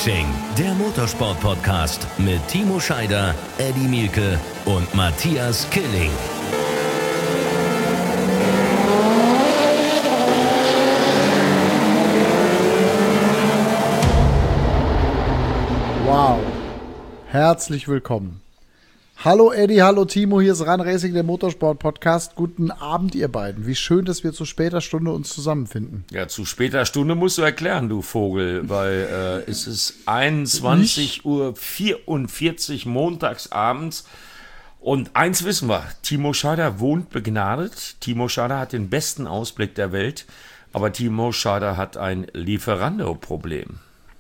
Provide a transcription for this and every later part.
Racing, der Motorsport-Podcast mit Timo Scheider, Eddie Mielke und Matthias Killing. Wow, herzlich willkommen. Hallo Eddie, hallo Timo, hier ist Run Racing, der Motorsport-Podcast. Guten Abend, ihr beiden. Wie schön, dass wir zu später Stunde uns zusammenfinden. Ja, zu später Stunde musst du erklären, du Vogel, weil es ist 21:44 Uhr montags abends. Und eins wissen wir, Timo Scheider wohnt begnadet. Timo Scheider hat den besten Ausblick der Welt, aber Timo Scheider hat ein Lieferando-Problem.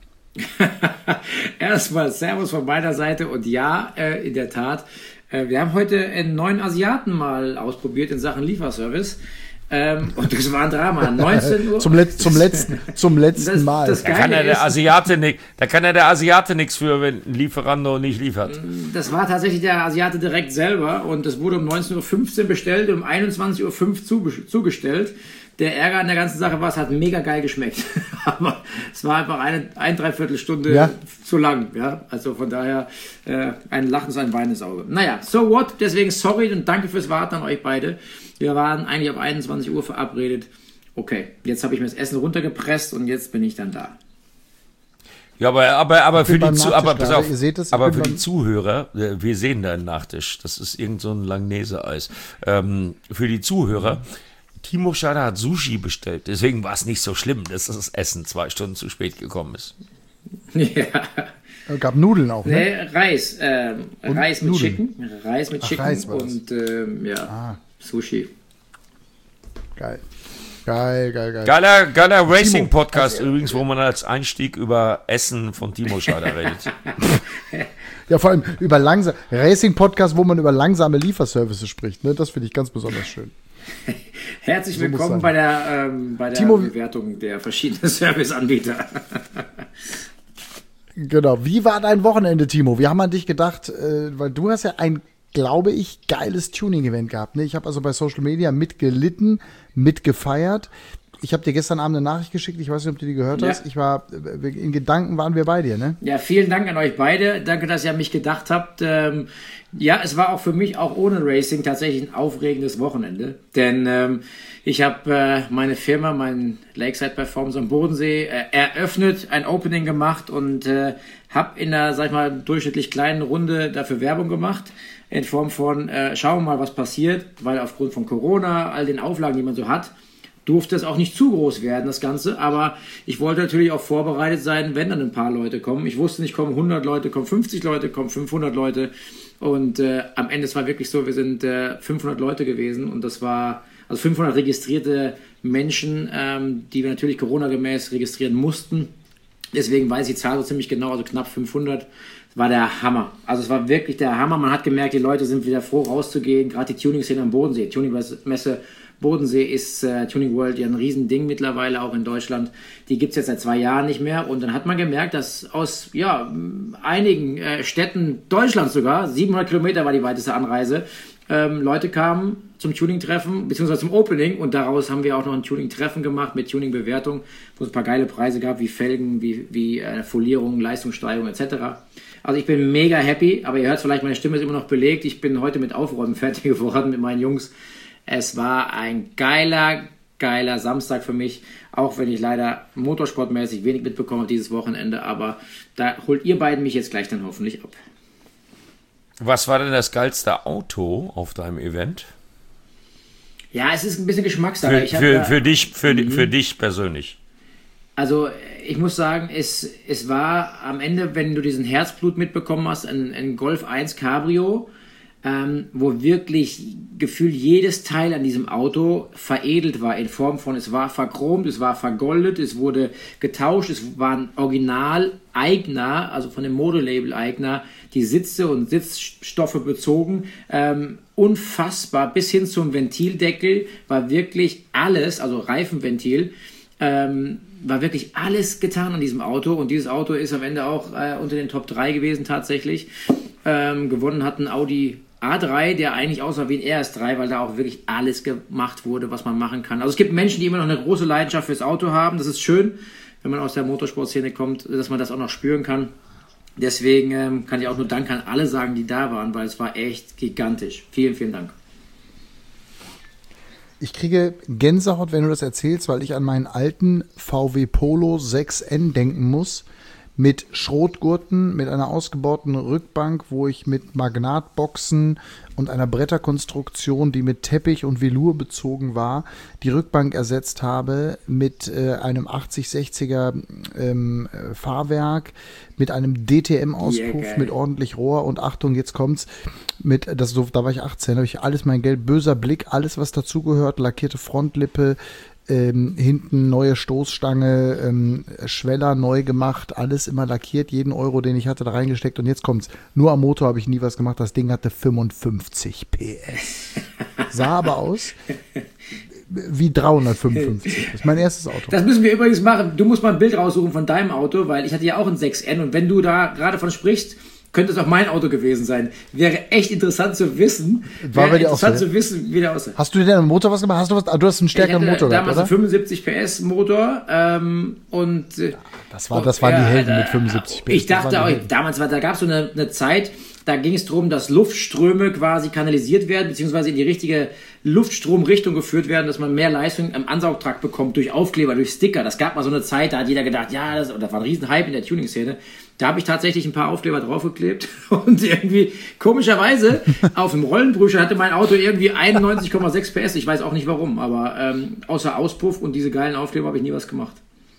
Erstmal Servus von meiner Seite und ja, in der Tat, wir haben heute einen neuen Asiaten mal ausprobiert in Sachen Lieferservice und das war ein Drama. 19 Uhr. zum letzten Mal. Da kann ja der Asiate nichts für, wenn ein Lieferando nicht liefert. Das war tatsächlich der Asiate direkt selber und das wurde um 19:15 Uhr bestellt und um 21:05 Uhr zugestellt. Der Ärger an der ganzen Sache war, es hat mega geil geschmeckt. Aber es war einfach eine Dreiviertelstunde zu lang. Ja? Also von daher ein lachendes, ein weinendes Auge. Naja, so what? Deswegen sorry und danke fürs Warten an euch beide. Wir waren eigentlich auf 21 Uhr verabredet. Okay, jetzt habe ich mir das Essen runtergepresst und jetzt bin ich dann da. Ja, aber für die Zuhörer, wir sehen deinen Nachtisch. Das ist irgend so ein Langnese-Eis. Für die Zuhörer, Timo Scheider hat Sushi bestellt, deswegen war es nicht so schlimm, dass das Essen 2 Stunden zu spät gekommen ist. Ja. Es gab Nudeln auch, ne? Nee, Reis. Reis mit Chicken. Reis mit Chicken Reis und Sushi. Geil. Geiler Racing-Podcast übrigens, wo man als Einstieg über Essen von Timo Scheider redet. Ja, vor allem über Racing-Podcast, wo man über langsame Lieferservices spricht, ne? Das finde ich ganz besonders schön. Herzlich willkommen bei der Bewertung der verschiedenen Serviceanbieter. Genau. Wie war dein Wochenende, Timo? Wir haben an dich gedacht, weil du hast ja ein, glaube ich, geiles Tuning-Event gehabt. Ne? Ich habe also bei Social Media mitgelitten, mitgefeiert. Ich habe dir gestern Abend eine Nachricht geschickt, ich weiß nicht, ob du die gehört hast. In Gedanken waren wir bei dir, ne? Ja, vielen Dank an euch beide. Danke, dass ihr an mich gedacht habt. Ja, es war auch für mich, auch ohne Racing, tatsächlich ein aufregendes Wochenende. Denn ich habe meine Firma, mein Lakeside Performance am Bodensee, eröffnet, ein Opening gemacht und habe in einer, sag ich mal, durchschnittlich kleinen Runde dafür Werbung gemacht. In Form von, schauen wir mal, was passiert. Weil aufgrund von Corona, all den Auflagen, die man so hat, durfte es auch nicht zu groß werden, das Ganze, aber ich wollte natürlich auch vorbereitet sein, wenn dann ein paar Leute kommen. Ich wusste nicht, kommen 100 Leute, kommen 50 Leute, kommen 500 Leute und am Ende, es war wirklich so, wir sind 500 Leute gewesen und das war, also 500 registrierte Menschen, die wir natürlich Corona-gemäß registrieren mussten. Deswegen weiß ich die Zahl so ziemlich genau, also knapp 500. Das war der Hammer. Also es war wirklich der Hammer. Man hat gemerkt, die Leute sind wieder froh rauszugehen, gerade die Tuning-Szene am Bodensee, Tuning-Messe Bodensee ist Tuning World ja ein Riesending mittlerweile, auch in Deutschland. Die gibt es jetzt seit 2 Jahren nicht mehr. Und dann hat man gemerkt, dass aus einigen Städten Deutschlands sogar, 700 Kilometer war die weiteste Anreise, Leute kamen zum Tuning-Treffen, beziehungsweise zum Opening. Und daraus haben wir auch noch ein Tuning-Treffen gemacht mit Tuning-Bewertung, wo es ein paar geile Preise gab, wie Felgen, wie Folierung, Leistungssteigerung etc. Also ich bin mega happy, aber ihr hört vielleicht, meine Stimme ist immer noch belegt. Ich bin heute mit Aufräumen fertig geworden mit meinen Jungs. Es war ein geiler Samstag für mich, auch wenn ich leider motorsportmäßig wenig mitbekomme dieses Wochenende, aber da holt ihr beiden mich jetzt gleich dann hoffentlich ab. Was war denn das geilste Auto auf deinem Event? Ja, es ist ein bisschen Geschmackssache. Für dich persönlich. Also ich muss sagen, es war am Ende, wenn du diesen Herzblut mitbekommen hast, ein Golf 1 Cabrio, wo wirklich gefühlt jedes Teil an diesem Auto veredelt war, in Form von, es war verchromt, es war vergoldet, es wurde getauscht, es waren Original-Eigner, also von dem Modelabel-Eigner, die Sitze und Sitzstoffe bezogen, unfassbar, bis hin zum Ventildeckel war wirklich alles, also Reifenventil, war wirklich alles getan an diesem Auto und dieses Auto ist am Ende auch unter den Top 3 gewesen tatsächlich. Gewonnen hat ein Audi A3, der eigentlich aussah wie ein RS3, weil da auch wirklich alles gemacht wurde, was man machen kann. Also es gibt Menschen, die immer noch eine große Leidenschaft fürs Auto haben, das ist schön, wenn man aus der Motorsportszene kommt, dass man das auch noch spüren kann. Deswegen kann ich auch nur Dank an alle sagen, die da waren, weil es war echt gigantisch. Vielen, vielen Dank. Ich kriege Gänsehaut, wenn du das erzählst, weil ich an meinen alten VW Polo 6N denken muss. Mit Schrotgurten, mit einer ausgebauten Rückbank, wo ich mit Magnatboxen und einer Bretterkonstruktion, die mit Teppich und Velour bezogen war, die Rückbank ersetzt habe, mit einem 8060er Fahrwerk, mit einem DTM-Auspuff, mit ordentlich Rohr und Achtung, jetzt kommt's, da war ich 18, habe ich alles mein Geld, böser Blick, alles was dazugehört, lackierte Frontlippe, hinten neue Stoßstange, Schweller neu gemacht, alles immer lackiert, jeden Euro, den ich hatte, da reingesteckt und jetzt kommt's. Nur am Motor habe ich nie was gemacht, das Ding hatte 55 PS. Sah aber aus wie 355. Das ist mein erstes Auto. Das müssen wir übrigens machen. Du musst mal ein Bild raussuchen von deinem Auto, weil ich hatte ja auch ein 6N und wenn du da gerade von sprichst, könnte es auch mein Auto gewesen sein. Wäre echt interessant zu wissen. Zu wissen, wie der aussah. Hast du denn am Motor was gemacht? Du hast einen stärkeren Motor gehabt, damals oder? Einen 75 PS Motor und das waren die Helden mit 75 PS. Ich dachte auch, da gab es so eine Zeit, da ging es darum, dass Luftströme quasi kanalisiert werden, beziehungsweise in die richtige Luftstromrichtung geführt werden, dass man mehr Leistung am Ansaugtrakt bekommt durch Aufkleber, durch Sticker. Das gab mal so eine Zeit, da hat jeder gedacht, ja, das war ein Riesenhype in der Tuning-Szene. Da habe ich tatsächlich ein paar Aufkleber draufgeklebt und irgendwie komischerweise auf dem Rollenbrüscher hatte mein Auto irgendwie 91,6 PS. Ich weiß auch nicht warum, aber außer Auspuff und diese geilen Aufkleber habe ich nie was gemacht.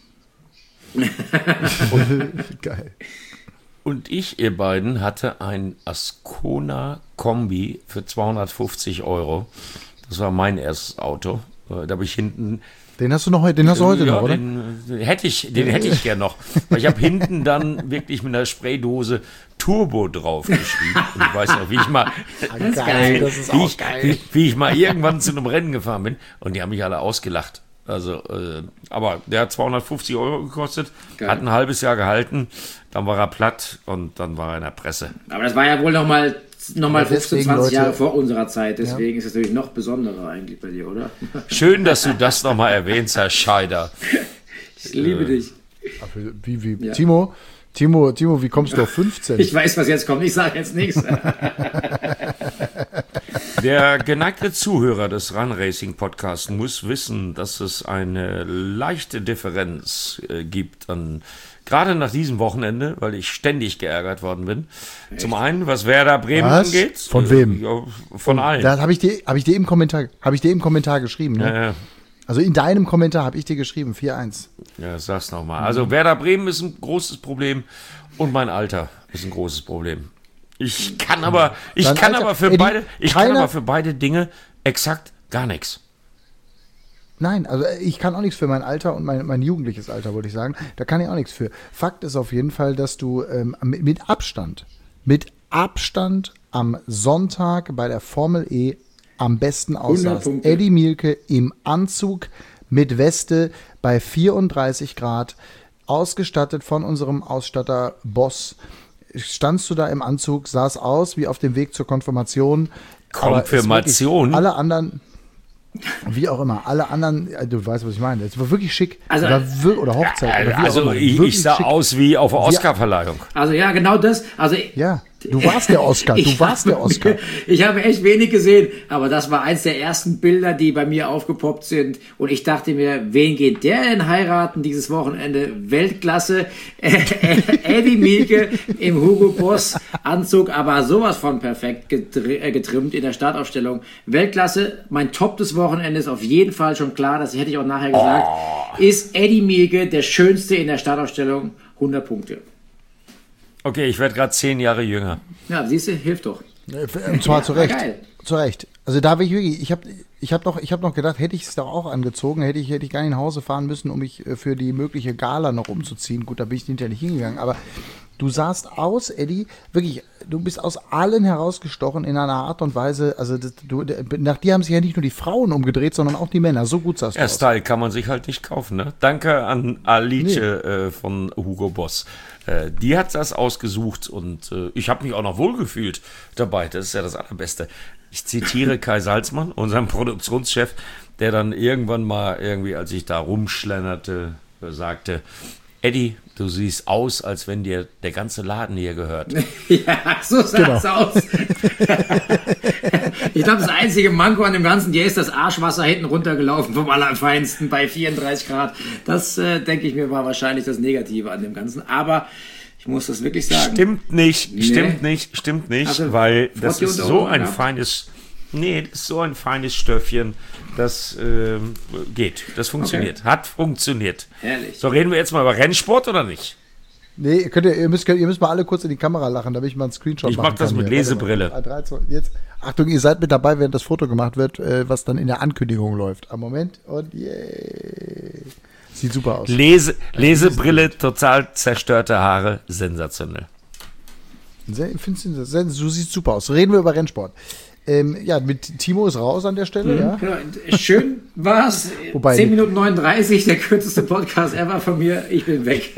Geil. Und ich, ihr beiden, hatte ein Ascona Kombi für 250 Euro. Das war mein erstes Auto. Da habe ich hinten... Den hast du heute noch, oder? Den hätte ich gern noch. Weil ich habe hinten dann wirklich mit einer Spraydose Turbo draufgeschrieben. Und ich weiß noch, wie ich mal irgendwann zu einem Rennen gefahren bin. Und die haben mich alle ausgelacht. Also, aber der hat 250 Euro gekostet, geil. Hat ein halbes Jahr gehalten, dann war er platt und dann war er in der Presse. Aber das war ja wohl noch mal 15, 20 Jahre vor unserer Zeit, deswegen ist es natürlich noch besonderer eigentlich bei dir, oder? Schön, dass du das nochmal erwähnst, Herr Scheider. Ich liebe dich. Ja. Timo, wie kommst du auf 15? Ich weiß, was jetzt kommt, ich sage jetzt nichts. Der geneigte Zuhörer des Run Racing Podcasts muss wissen, dass es eine leichte Differenz gibt gerade nach diesem Wochenende, weil ich ständig geärgert worden bin. Echt? Zum einen, was Werder Bremen angeht. Von wem? Ja, von allen. Da habe ich dir im Kommentar geschrieben. Ne? Ja. Also in deinem Kommentar habe ich dir geschrieben, 4-1. Ja, sag's nochmal. Also Werder Bremen ist ein großes Problem und mein Alter ist ein großes Problem. Ich kann aber für beide Dinge exakt gar nichts. Nein, also ich kann auch nichts für mein Alter und mein jugendliches Alter, wollte ich sagen. Da kann ich auch nichts für. Fakt ist auf jeden Fall, dass du mit Abstand am Sonntag bei der Formel E am besten aussahst. Eddie Mielke im Anzug mit Weste bei 34 Grad, ausgestattet von unserem Ausstatter Boss. Standst du da im Anzug, sah's aus wie auf dem Weg zur Konfirmation. Konfirmation? Alle anderen... Wie auch immer, alle anderen, du weißt, was ich meine. Es war wirklich schick. Also, oder Hochzeit. Oder also ich sah aus wie auf der Oscar-Verleihung. Also ja, genau das. Also ja, du warst der Oscar. Ich habe echt wenig gesehen, aber das war eins der ersten Bilder, die bei mir aufgepoppt sind. Und ich dachte mir, wen geht der denn heiraten dieses Wochenende? Weltklasse. Eddie Mielke im Hugo Boss Anzug, aber sowas von perfekt getrimmt in der Startaufstellung. Weltklasse. Mein Top des Wochenendes auf jeden Fall schon klar, das hätte ich auch nachher gesagt, ist Eddie Mielke der schönste in der Startaufstellung. 100 Punkte. Okay, ich werde gerade 10 Jahre jünger. Ja, siehst du, hilft doch. Und zwar zu Recht. Geil. Zu Recht. Also da bin ich wirklich, ich hab noch gedacht, hätte ich es doch auch angezogen, hätte ich gar nicht nach Hause fahren müssen, um mich für die mögliche Gala noch umzuziehen. Gut, da bin ich hinterher nicht hingegangen, aber du sahst aus, Eddie, wirklich, du bist aus allen herausgestochen in einer Art und Weise, also nach dir haben sich ja nicht nur die Frauen umgedreht, sondern auch die Männer. So gut sahst du aus. Style kann man sich halt nicht kaufen, ne? Danke an Alice von Hugo Boss. Die hat das ausgesucht und ich habe mich auch noch wohlgefühlt dabei. Das ist ja das Allerbeste. Ich zitiere Kai Salzmann, unseren Produktionschef, der dann irgendwann mal als ich da rumschlenderte, sagte, Eddie, du siehst aus, als wenn dir der ganze Laden hier gehört. Ja, so sah es aus. Ich glaube, das einzige Manko an dem Ganzen, hier ist das Arschwasser hinten runtergelaufen vom Allerfeinsten bei 34 Grad. Das, denke ich mir, war wahrscheinlich das Negative an dem Ganzen. Aber ich muss das wirklich sagen. Stimmt nicht, Also, weil das ist so ein gehabt? feines... Nee, das ist so ein feines Stöffchen, das geht, das funktioniert, hat funktioniert. Herrlich. So, reden wir jetzt mal über Rennsport oder nicht? Nee, ihr müsst mal alle kurz in die Kamera lachen, damit ich mal einen Screenshot Ich machen mach das kann mit hier. Lesebrille. Warte mal. 3, 2, jetzt. Achtung, ihr seid mit dabei, während das Foto gemacht wird, was dann in der Ankündigung läuft. Am Moment und sieht super aus. Lesebrille, total zerstörte Haare, sensationell. Du siehst super aus. Reden wir über Rennsport. Ja, mit Timo ist raus an der Stelle, ja. Genau. Schön war's. Wobei 10 Minuten 39, der kürzeste Podcast ever von mir. Ich bin weg.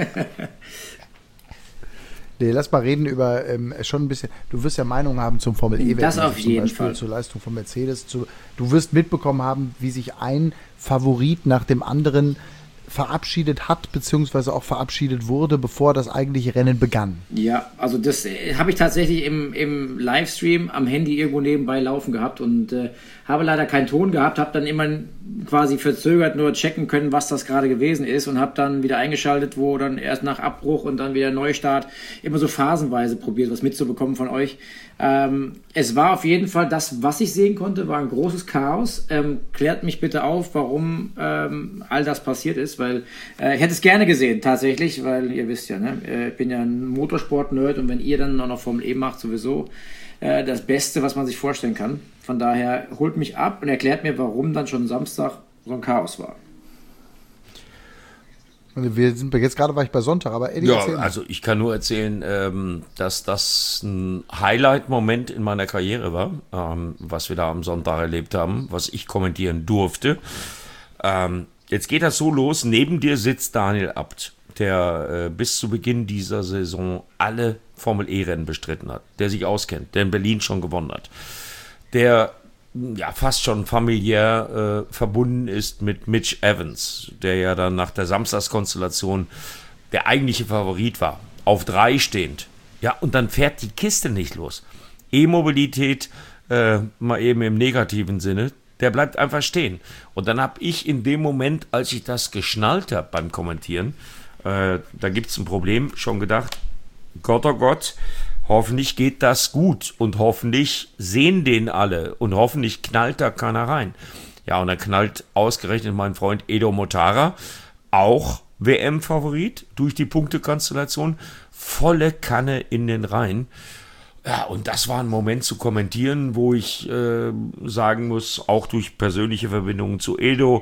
Nee, lass mal reden über schon ein bisschen. Du wirst ja Meinung haben zum Formel E-Welt. Das auf jeden Beispiel Fall. Zur Leistung von Mercedes. Du wirst mitbekommen haben, wie sich ein Favorit nach dem anderen verabschiedet hat, beziehungsweise auch verabschiedet wurde, bevor das eigentliche Rennen begann. Ja, also das habe ich tatsächlich im Livestream am Handy irgendwo nebenbei laufen gehabt und habe leider keinen Ton gehabt, habe dann immer quasi verzögert nur checken können, was das gerade gewesen ist und habe dann wieder eingeschaltet, wo dann erst nach Abbruch und dann wieder Neustart immer so phasenweise probiert, was mitzubekommen von euch. Es war auf jeden Fall das, was ich sehen konnte, war ein großes Chaos. Klärt mich bitte auf, warum all das passiert ist, weil ich hätte es gerne gesehen, tatsächlich, weil ihr wisst ja, ne, ich bin ja ein Motorsport-Nerd und wenn ihr dann auch noch Formel E macht, sowieso das Beste, was man sich vorstellen kann. Von daher holt mich ab und erklärt mir, warum dann schon Samstag so ein Chaos war. Jetzt gerade war ich bei Sonntag, aber Eddie, Ja, also ich kann nur erzählen, dass das ein Highlight-Moment in meiner Karriere war, was wir da am Sonntag erlebt haben, was ich kommentieren durfte. Jetzt geht das so los, neben dir sitzt Daniel Abt, der bis zu Beginn dieser Saison alle Formel-E-Rennen bestritten hat, der sich auskennt, der in Berlin schon gewonnen hat, der ja fast schon familiär verbunden ist mit Mitch Evans, der ja dann nach der Samstagskonstellation der eigentliche Favorit war, auf 3 stehend. Ja, und dann fährt die Kiste nicht los. E-Mobilität, mal eben im negativen Sinne, der bleibt einfach stehen. Und dann habe ich in dem Moment, als ich das geschnallt habe beim Kommentieren, da gibt es ein Problem, schon gedacht, Gott, oh Gott, hoffentlich geht das gut und hoffentlich sehen den alle und hoffentlich knallt da keiner rein. Ja, und dann knallt ausgerechnet mein Freund Edo Mortara, auch WM-Favorit durch die Punktekonstellation, volle Kanne in den Reihen. Ja, und das war ein Moment zu kommentieren, wo ich sagen muss, auch durch persönliche Verbindungen zu Edo,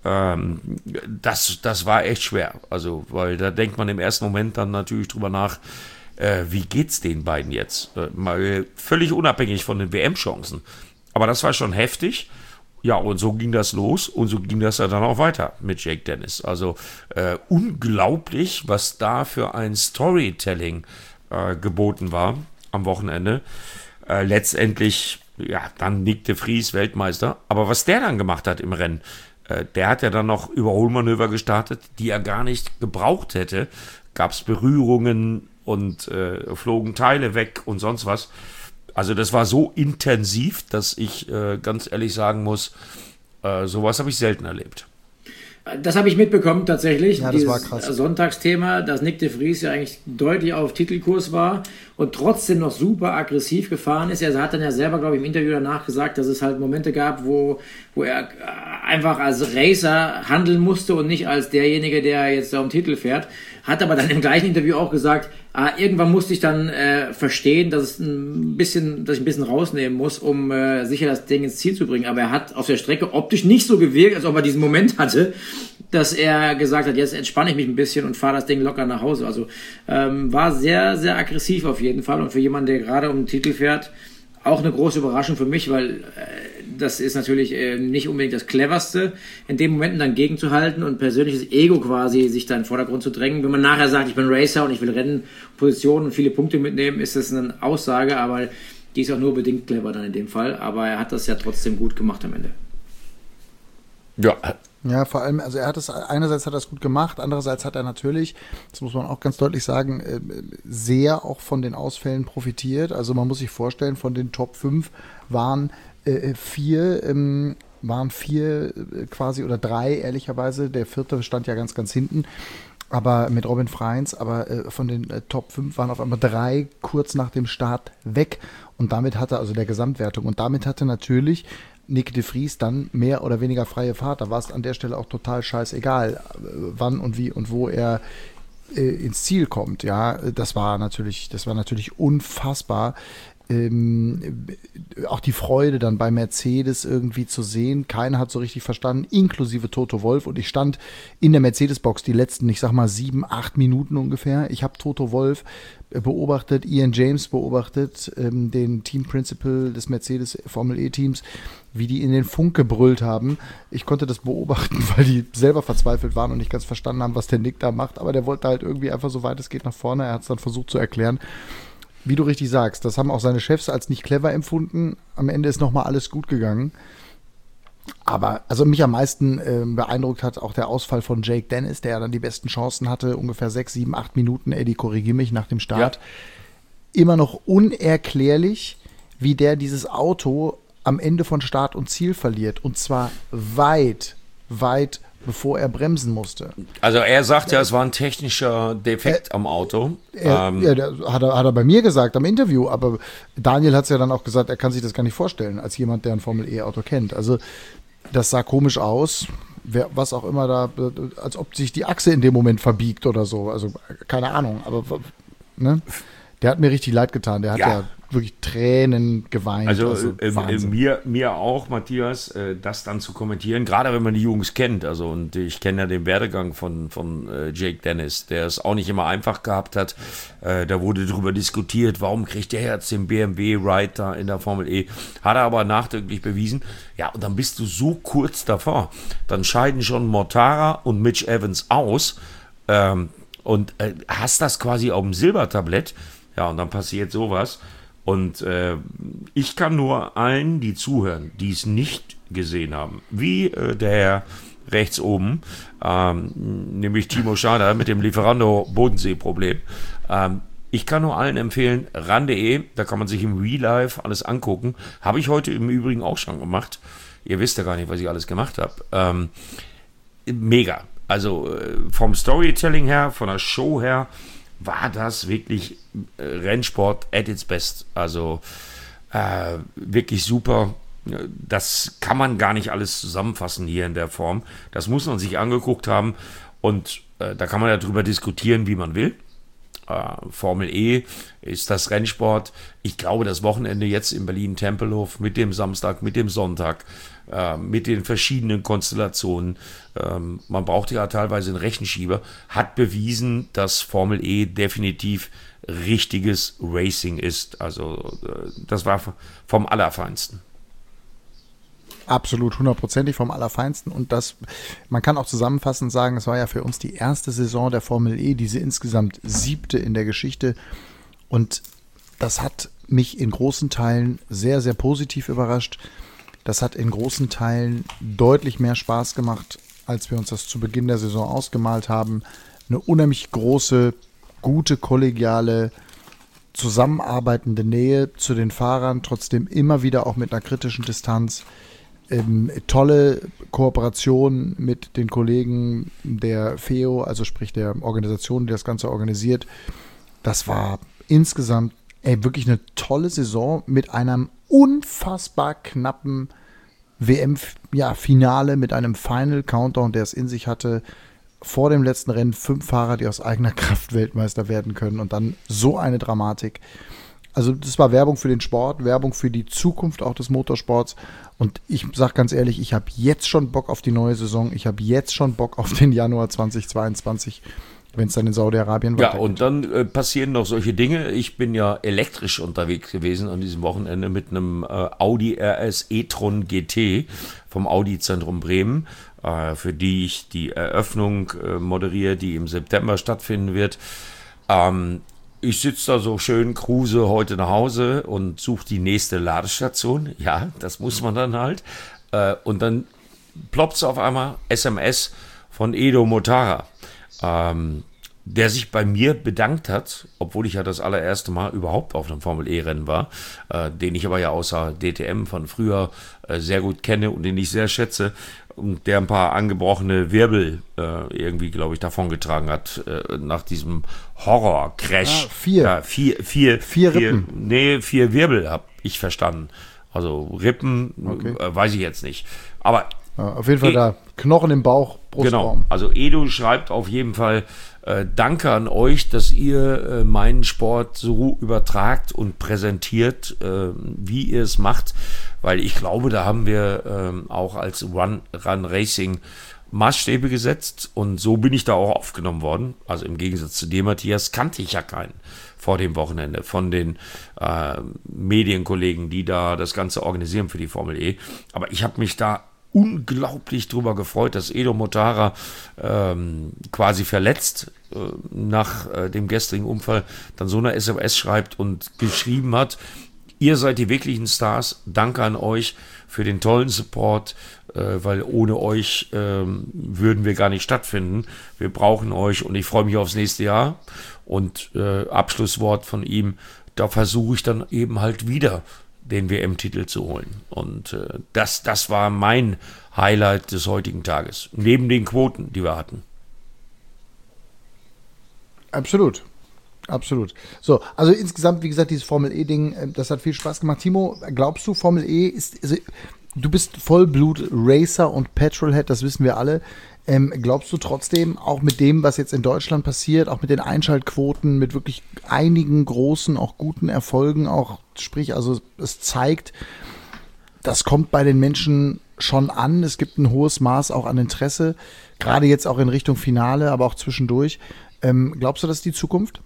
das war echt schwer. Also, weil da denkt man im ersten Moment dann natürlich drüber nach, wie geht's den beiden jetzt? Mal völlig unabhängig von den WM-Chancen. Aber das war schon heftig. Ja, und so ging das los und so ging das ja dann auch weiter mit Jake Dennis. Also unglaublich, was da für ein Storytelling geboten war am Wochenende. Letztendlich, ja, dann Nick de Vries, Weltmeister. Aber was der dann gemacht hat im Rennen, der hat ja dann noch Überholmanöver gestartet, die er gar nicht gebraucht hätte. Gab es Berührungen und flogen Teile weg und sonst was. Also das war so intensiv, dass ich ganz ehrlich sagen muss, sowas habe ich selten erlebt. Das habe ich mitbekommen tatsächlich. Ja, das war krass. Sonntagsthema, dass Nick de Vries ja eigentlich deutlich auf Titelkurs war und trotzdem noch super aggressiv gefahren ist. Er hat dann ja selber, glaube ich, im Interview danach gesagt, dass es halt Momente gab, wo er einfach als Racer handeln musste und nicht als derjenige, der jetzt da um Titel fährt. Hat aber dann im gleichen Interview auch gesagt, irgendwann musste ich dann verstehen, dass ich ein bisschen rausnehmen muss, um sicher das Ding ins Ziel zu bringen. Aber er hat auf der Strecke optisch nicht so gewirkt, als ob er diesen Moment hatte, dass er gesagt hat, jetzt entspanne ich mich ein bisschen und fahre das Ding locker nach Hause. Also war sehr, sehr aggressiv auf jeden Fall und für jemanden, der gerade um den Titel fährt, auch eine große Überraschung für mich, weil das ist natürlich nicht unbedingt das Cleverste, in den Momenten dann gegenzuhalten und persönliches Ego quasi sich da in den Vordergrund zu drängen. Wenn man nachher sagt, ich bin Racer und ich will Rennen, Positionen und viele Punkte mitnehmen, ist das eine Aussage, aber die ist auch nur bedingt clever dann in dem Fall. Aber er hat das ja trotzdem gut gemacht am Ende. Ja, Ja, vor allem, also einerseits hat er es gut gemacht, andererseits hat er natürlich, das muss man auch ganz deutlich sagen, sehr auch von den Ausfällen profitiert. Also man muss sich vorstellen, von den Top 5 waren vier quasi oder 3 ehrlicherweise. Der 4. stand ja ganz, ganz hinten. Aber mit Robin Freins, aber von den Top 5 waren auf einmal 3 kurz nach dem Start weg. Und damit hatte, also der Gesamtwertung, und damit hatte natürlich Nick de Vries dann mehr oder weniger freie Fahrt. Da war es an der Stelle auch total scheißegal, wann und wie und wo er ins Ziel kommt. Ja, das war natürlich unfassbar. Auch die Freude dann bei Mercedes irgendwie zu sehen. Keiner hat so richtig verstanden, inklusive Toto Wolff. Und ich stand in der Mercedes-Box die letzten, ich sag mal 7, 8 Minuten ungefähr. Ich habe Toto Wolff beobachtet, Ian James beobachtet, den Team Principal des Mercedes Formel E-Teams, wie die in den Funk gebrüllt haben. Ich konnte das beobachten, weil die selber verzweifelt waren und nicht ganz verstanden haben, was der Nick da macht. Aber der wollte halt irgendwie einfach so weit es geht nach vorne. Er hat es dann versucht zu erklären. Wie du richtig sagst, das haben auch seine Chefs als nicht clever empfunden. Am Ende ist nochmal alles gut gegangen. Aber also mich am meisten beeindruckt hat auch der Ausfall von Jake Dennis, der ja dann die besten Chancen hatte, ungefähr 6, 7, 8 Minuten, Eddie, korrigier mich, nach dem Start. Ja. Immer noch unerklärlich, wie der dieses Auto am Ende von Start und Ziel verliert. Und zwar weit bevor er bremsen musste. Also er sagt ja, es war ein technischer Defekt am Auto. Ja, hat er bei mir gesagt am Interview, aber Daniel hat es ja dann auch gesagt, er kann sich das gar nicht vorstellen, als jemand, der ein Formel-E-Auto kennt. Also das sah komisch aus, was auch immer da, als ob sich die Achse in dem Moment verbiegt oder so. Also keine Ahnung, aber ne? Der hat mir richtig leid getan, der hat ja wirklich Tränen geweint. Also mir auch, Matthias, das dann zu kommentieren, gerade wenn man die Jungs kennt, also und ich kenne ja den Werdegang von Jake Dennis, der es auch nicht immer einfach gehabt hat. Da wurde darüber diskutiert, warum kriegt der jetzt den BMW-Ride da in der Formel E, hat er aber nachträglich bewiesen. Ja, und dann bist du so kurz davor. Dann scheiden schon Mortara und Mitch Evans aus und hast das quasi auf dem Silbertablett. Ja, und dann passiert sowas. Und ich kann nur allen, die zuhören, die es nicht gesehen haben, wie der Herr rechts oben, nämlich Timo Scheider mit dem Lieferando-Bodensee-Problem. Ich kann nur allen empfehlen, ran.de, da kann man sich im Real Life alles angucken. Habe ich heute im Übrigen auch schon gemacht. Ihr wisst ja gar nicht, was ich alles gemacht habe. Mega. Also vom Storytelling her, von der Show her, war das wirklich Rennsport at its best. Also wirklich super. Das kann man gar nicht alles zusammenfassen hier in der Form. Das muss man sich angeguckt haben und da kann man ja drüber diskutieren, wie man will. Formel E ist das Rennsport. Ich glaube, das Wochenende jetzt in Berlin-Tempelhof mit dem Samstag, mit dem Sonntag, mit den verschiedenen Konstellationen, man braucht ja teilweise einen Rechenschieber, hat bewiesen, dass Formel E definitiv richtiges Racing ist. Also das war vom Allerfeinsten. Absolut, 100%ig vom Allerfeinsten. Und das, man kann auch zusammenfassend sagen, es war ja für uns die erste Saison der Formel E, diese insgesamt 7. in der Geschichte. Und das hat mich in großen Teilen sehr, sehr positiv überrascht. Das hat in großen Teilen deutlich mehr Spaß gemacht, als wir uns das zu Beginn der Saison ausgemalt haben. Eine unheimlich große, gute, kollegiale, zusammenarbeitende Nähe zu den Fahrern, trotzdem immer wieder auch mit einer kritischen Distanz. Tolle Kooperation mit den Kollegen der FEO, also sprich der Organisation, die das Ganze organisiert. Das war insgesamt wirklich eine tolle Saison mit einem unfassbar knappen WM-Finale, mit einem Final Countdown, der es in sich hatte. Vor dem letzten Rennen 5 Fahrer, die aus eigener Kraft Weltmeister werden können und dann so eine Dramatik. Also das war Werbung für den Sport, Werbung für die Zukunft auch des Motorsports. Und ich sage ganz ehrlich, ich habe jetzt schon Bock auf die neue Saison. Ich habe jetzt schon Bock auf den Januar 2022, wenn es dann in Saudi-Arabien weitergeht. Ja, und dann passieren noch solche Dinge. Ich bin ja elektrisch unterwegs gewesen an diesem Wochenende mit einem Audi RS e-tron GT vom Audi-Zentrum Bremen, für die ich die Eröffnung moderiere, die im September stattfinden wird. Ich sitze da so schön, cruise heute nach Hause und suche die nächste Ladestation. Ja, das muss man dann halt. Und dann ploppt auf einmal SMS von Edo Mortara, der sich bei mir bedankt hat, obwohl ich ja das allererste Mal überhaupt auf einem Formel-E-Rennen war, den ich aber ja außer DTM von früher sehr gut kenne und den ich sehr schätze und der ein paar angebrochene Wirbel irgendwie, glaube ich, davongetragen hat nach diesem Horror-Crash. 4. 4 Rippen. Nee, 4 Wirbel habe ich verstanden. Also Rippen, weiß ich jetzt nicht. Aber auf jeden Fall da Knochen im Bauch, Brustraum. Genau, also Edo schreibt auf jeden Fall Danke an euch, dass ihr meinen Sport so übertragt und präsentiert, wie ihr es macht, weil ich glaube, da haben wir auch als Run Racing Maßstäbe gesetzt und so bin ich da auch aufgenommen worden. Also im Gegensatz zu dir, Matthias, kannte ich ja keinen vor dem Wochenende von den Medienkollegen, die da das Ganze organisieren für die Formel E. Aber ich habe mich da unglaublich drüber gefreut, dass Edo Mortara quasi verletzt nach dem gestrigen Unfall dann so eine SMS schreibt und geschrieben hat, ihr seid die wirklichen Stars, danke an euch für den tollen Support, weil ohne euch würden wir gar nicht stattfinden. Wir brauchen euch und ich freue mich aufs nächste Jahr. Und Abschlusswort von ihm, da versuche ich dann eben halt wieder den WM-Titel zu holen. Und das war mein Highlight des heutigen Tages. Neben den Quoten, die wir hatten. Absolut. Absolut. So, also insgesamt, wie gesagt, dieses Formel-E-Ding, das hat viel Spaß gemacht. Timo, glaubst du, Formel E ist, also, du bist Vollblut-Racer und Petrolhead, das wissen wir alle. Glaubst du trotzdem, auch mit dem, was jetzt in Deutschland passiert, auch mit den Einschaltquoten, mit wirklich einigen großen, auch guten Erfolgen, auch sprich, also es zeigt, das kommt bei den Menschen schon an. Es gibt ein hohes Maß auch an Interesse, gerade jetzt auch in Richtung Finale, aber auch zwischendurch. Glaubst du, das ist die Zukunft?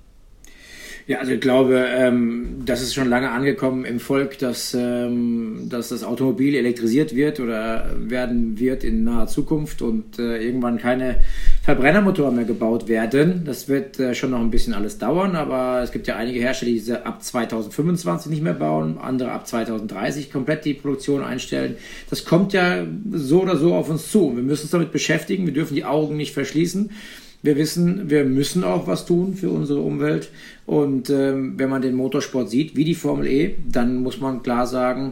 Ja, also ich glaube, das ist schon lange angekommen im Volk, dass das Automobil elektrisiert wird oder werden wird in naher Zukunft und irgendwann keine Verbrennermotoren mehr gebaut werden. Das wird schon noch ein bisschen alles dauern, aber es gibt ja einige Hersteller, die diese ab 2025 nicht mehr bauen, andere ab 2030 komplett die Produktion einstellen. Das kommt ja so oder so auf uns zu. Wir müssen uns damit beschäftigen, wir dürfen die Augen nicht verschließen. Wir wissen, wir müssen auch was tun für unsere Umwelt. Und wenn man den Motorsport sieht, wie die Formel E, dann muss man klar sagen,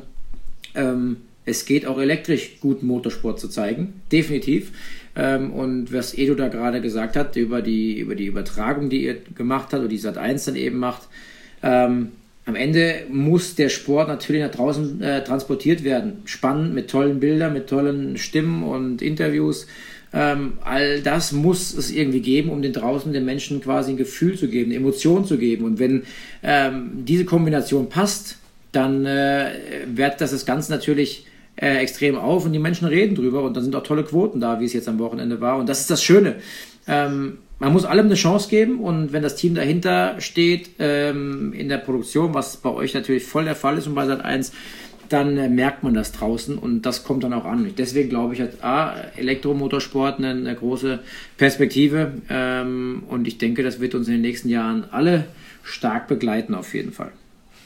es geht auch elektrisch gut Motorsport zu zeigen. Definitiv. Und was Edo da gerade gesagt hat, über die Übertragung, die ihr gemacht habt, oder die Sat.1 dann eben macht, am Ende muss der Sport natürlich nach draußen transportiert werden. Spannend, mit tollen Bildern, mit tollen Stimmen und Interviews. All das muss es irgendwie geben, um den Menschen quasi ein Gefühl zu geben, eine Emotion zu geben. Und wenn diese Kombination passt, dann wertet das Ganze natürlich extrem auf und die Menschen reden drüber und dann sind auch tolle Quoten da, wie es jetzt am Wochenende war. Und das ist das Schöne. Man muss allem eine Chance geben und wenn das Team dahinter steht in der Produktion, was bei euch natürlich voll der Fall ist und bei Sat.1, dann merkt man das draußen und das kommt dann auch an. Deswegen glaube ich, hat Elektromotorsport eine große Perspektive und ich denke, das wird uns in den nächsten Jahren alle stark begleiten auf jeden Fall.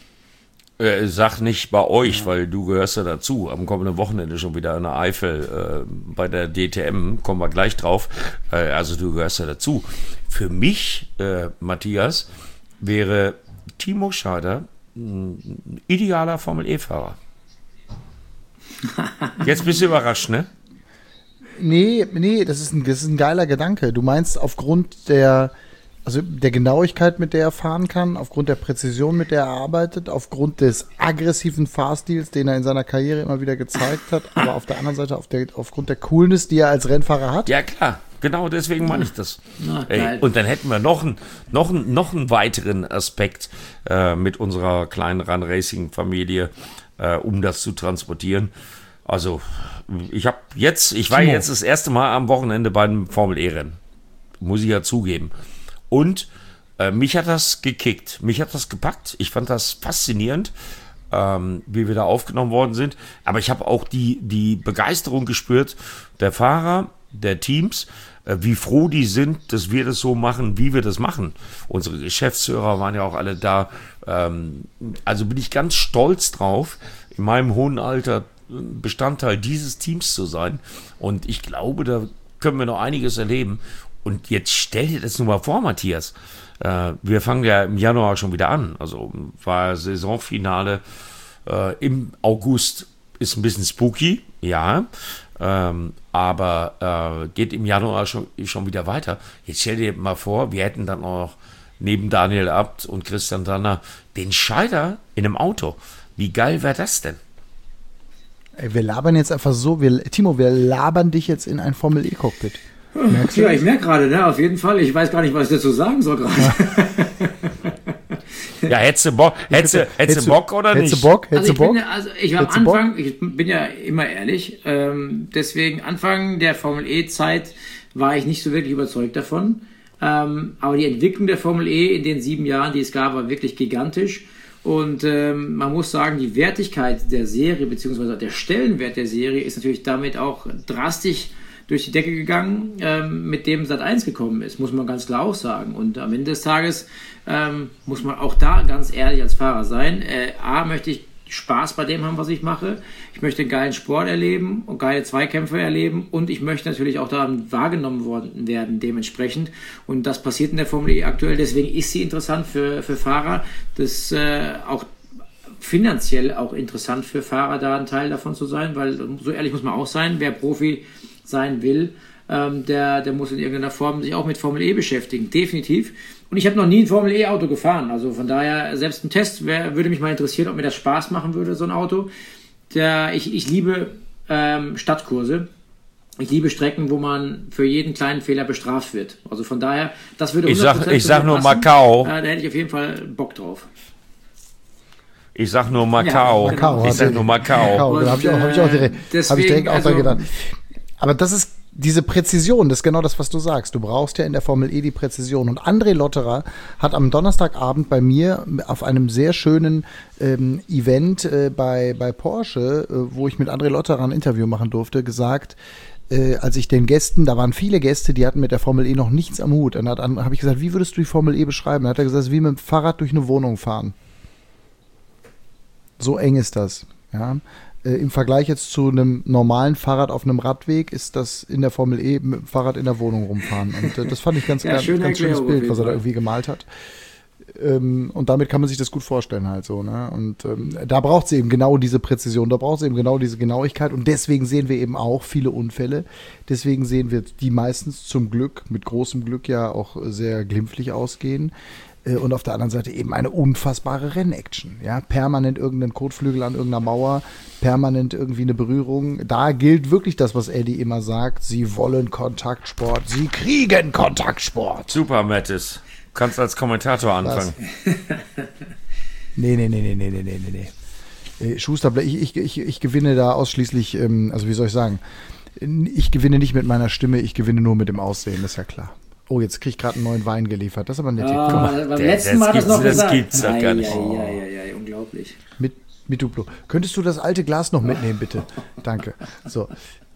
Sag nicht bei euch, weil du gehörst ja dazu. Am kommenden Wochenende schon wieder in der Eifel bei der DTM, kommen wir gleich drauf. Also du gehörst ja dazu. Für mich, Matthias, wäre Timo Scheider ein idealer Formel-E-Fahrer. Jetzt bist du überrascht, ne? Nee, das ist ein geiler Gedanke. Du meinst aufgrund der Genauigkeit, mit der er fahren kann, aufgrund der Präzision, mit der er arbeitet, aufgrund des aggressiven Fahrstils, den er in seiner Karriere immer wieder gezeigt hat, aber auf der anderen Seite aufgrund der Coolness, die er als Rennfahrer hat? Ja, klar. Genau deswegen meine ich das. Und dann hätten wir noch einen weiteren Aspekt mit unserer kleinen Run-Racing-Familie, um das zu transportieren. Also, ich war jetzt das erste Mal am Wochenende beim Formel-E-Rennen. Muss ich ja zugeben. Und mich hat das gekickt. Mich hat das gepackt. Ich fand das faszinierend, wie wir da aufgenommen worden sind. Aber ich habe auch die Begeisterung gespürt der Fahrer, der Teams, wie froh die sind, dass wir das so machen, wie wir das machen. Unsere Geschäftsführer waren ja auch alle da. Also bin ich ganz stolz drauf, in meinem hohen Alter Bestandteil dieses Teams zu sein. Und ich glaube, da können wir noch einiges erleben. Und jetzt stell dir das nur mal vor, Matthias. Wir fangen ja im Januar schon wieder an. Also war Saisonfinale im August, ist ein bisschen spooky, ja. Aber geht im Januar schon wieder weiter. Jetzt stell dir mal vor, wir hätten dann auch neben Daniel Abt und Christian Danner den Scheider in einem Auto. Wie geil wäre das denn? Ey, wir labern jetzt einfach so, Timo, wir labern dich jetzt in ein Formel-E-Cockpit. Merkst du? Ja, ich merke gerade, ne, auf jeden Fall. Ich weiß gar nicht, was ich dazu sagen soll gerade. Ja, hättest du Bock oder nicht? Hättest du Bock? Ich war am Anfang, ich bin ja immer ehrlich, deswegen Anfang der Formel-E-Zeit war ich nicht so wirklich überzeugt davon. Aber die Entwicklung der Formel E in den 7 Jahren, die es gab, war wirklich gigantisch. Und man muss sagen, die Wertigkeit der Serie, beziehungsweise der Stellenwert der Serie, ist natürlich damit auch drastisch durch die Decke gegangen, mit dem Sat.1 gekommen ist, muss man ganz klar auch sagen. Und am Ende des Tages muss man auch da ganz ehrlich als Fahrer sein. A, möchte ich Spaß bei dem haben, was ich mache. Ich möchte einen geilen Sport erleben und geile Zweikämpfe erleben und ich möchte natürlich auch da wahrgenommen werden dementsprechend. Und das passiert in der Formel E aktuell. Deswegen ist sie interessant für Fahrer. Das auch finanziell auch interessant für Fahrer, da ein Teil davon zu sein, weil so ehrlich muss man auch sein, wer Profi sein will, der muss in irgendeiner Form sich auch mit Formel E beschäftigen, definitiv. Und ich habe noch nie ein Formel E Auto gefahren, also von daher selbst ein Test würde mich mal interessieren, ob mir das Spaß machen würde, so ein Auto. Ich liebe Stadtkurse. Ich liebe Strecken, wo man für jeden kleinen Fehler bestraft wird. Also von daher, das würde 100% Ich sag nur passen. Macau. Da hätte ich auf jeden Fall Bock drauf. Ich sag nur Macau. Ja, genau. Ich sag nur Macau. Da habe ich auch direkt auch gedacht. Aber das ist diese Präzision, das ist genau das, was du sagst. Du brauchst ja in der Formel E die Präzision. Und André Lotterer hat am Donnerstagabend bei mir auf einem sehr schönen Event bei Porsche, wo ich mit André Lotterer ein Interview machen durfte, gesagt, als ich den Gästen, da waren viele Gäste, die hatten mit der Formel E noch nichts am Hut. Und dann habe ich gesagt, wie würdest du die Formel E beschreiben? Dann hat er gesagt, es ist wie mit dem Fahrrad durch eine Wohnung fahren. So eng ist das, ja. Im Vergleich jetzt zu einem normalen Fahrrad auf einem Radweg ist das in der Formel E mit dem Fahrrad in der Wohnung rumfahren. Und das fand ich ganz schönes Bild, was er da irgendwie gemalt hat. Und damit kann man sich das gut vorstellen halt so, ne? Und da braucht sie eben genau diese Präzision, da braucht sie eben genau diese Genauigkeit und deswegen sehen wir eben auch viele Unfälle. Deswegen sehen wir die meistens zum Glück, mit großem Glück ja auch sehr glimpflich ausgehen. Und auf der anderen Seite eben eine unfassbare Rennaction. Ja? Permanent irgendein Kotflügel an irgendeiner Mauer, permanent irgendwie eine Berührung. Da gilt wirklich das, was Eddie immer sagt. Sie wollen Kontaktsport, sie kriegen Kontaktsport. Super, Mattis. Du kannst als Kommentator anfangen. Nee. Schuster, ich gewinne da ausschließlich, also wie soll ich sagen, ich gewinne nicht mit meiner Stimme, ich gewinne nur mit dem Aussehen, das ist ja klar. Oh, jetzt krieg ich gerade einen neuen Wein geliefert. Das ist aber nett. Beim letzten Mal das noch gesagt. Das gibt's doch gar nicht. Ja, unglaublich. Mit Duplo. Könntest du das alte Glas noch mitnehmen, bitte? Danke. So.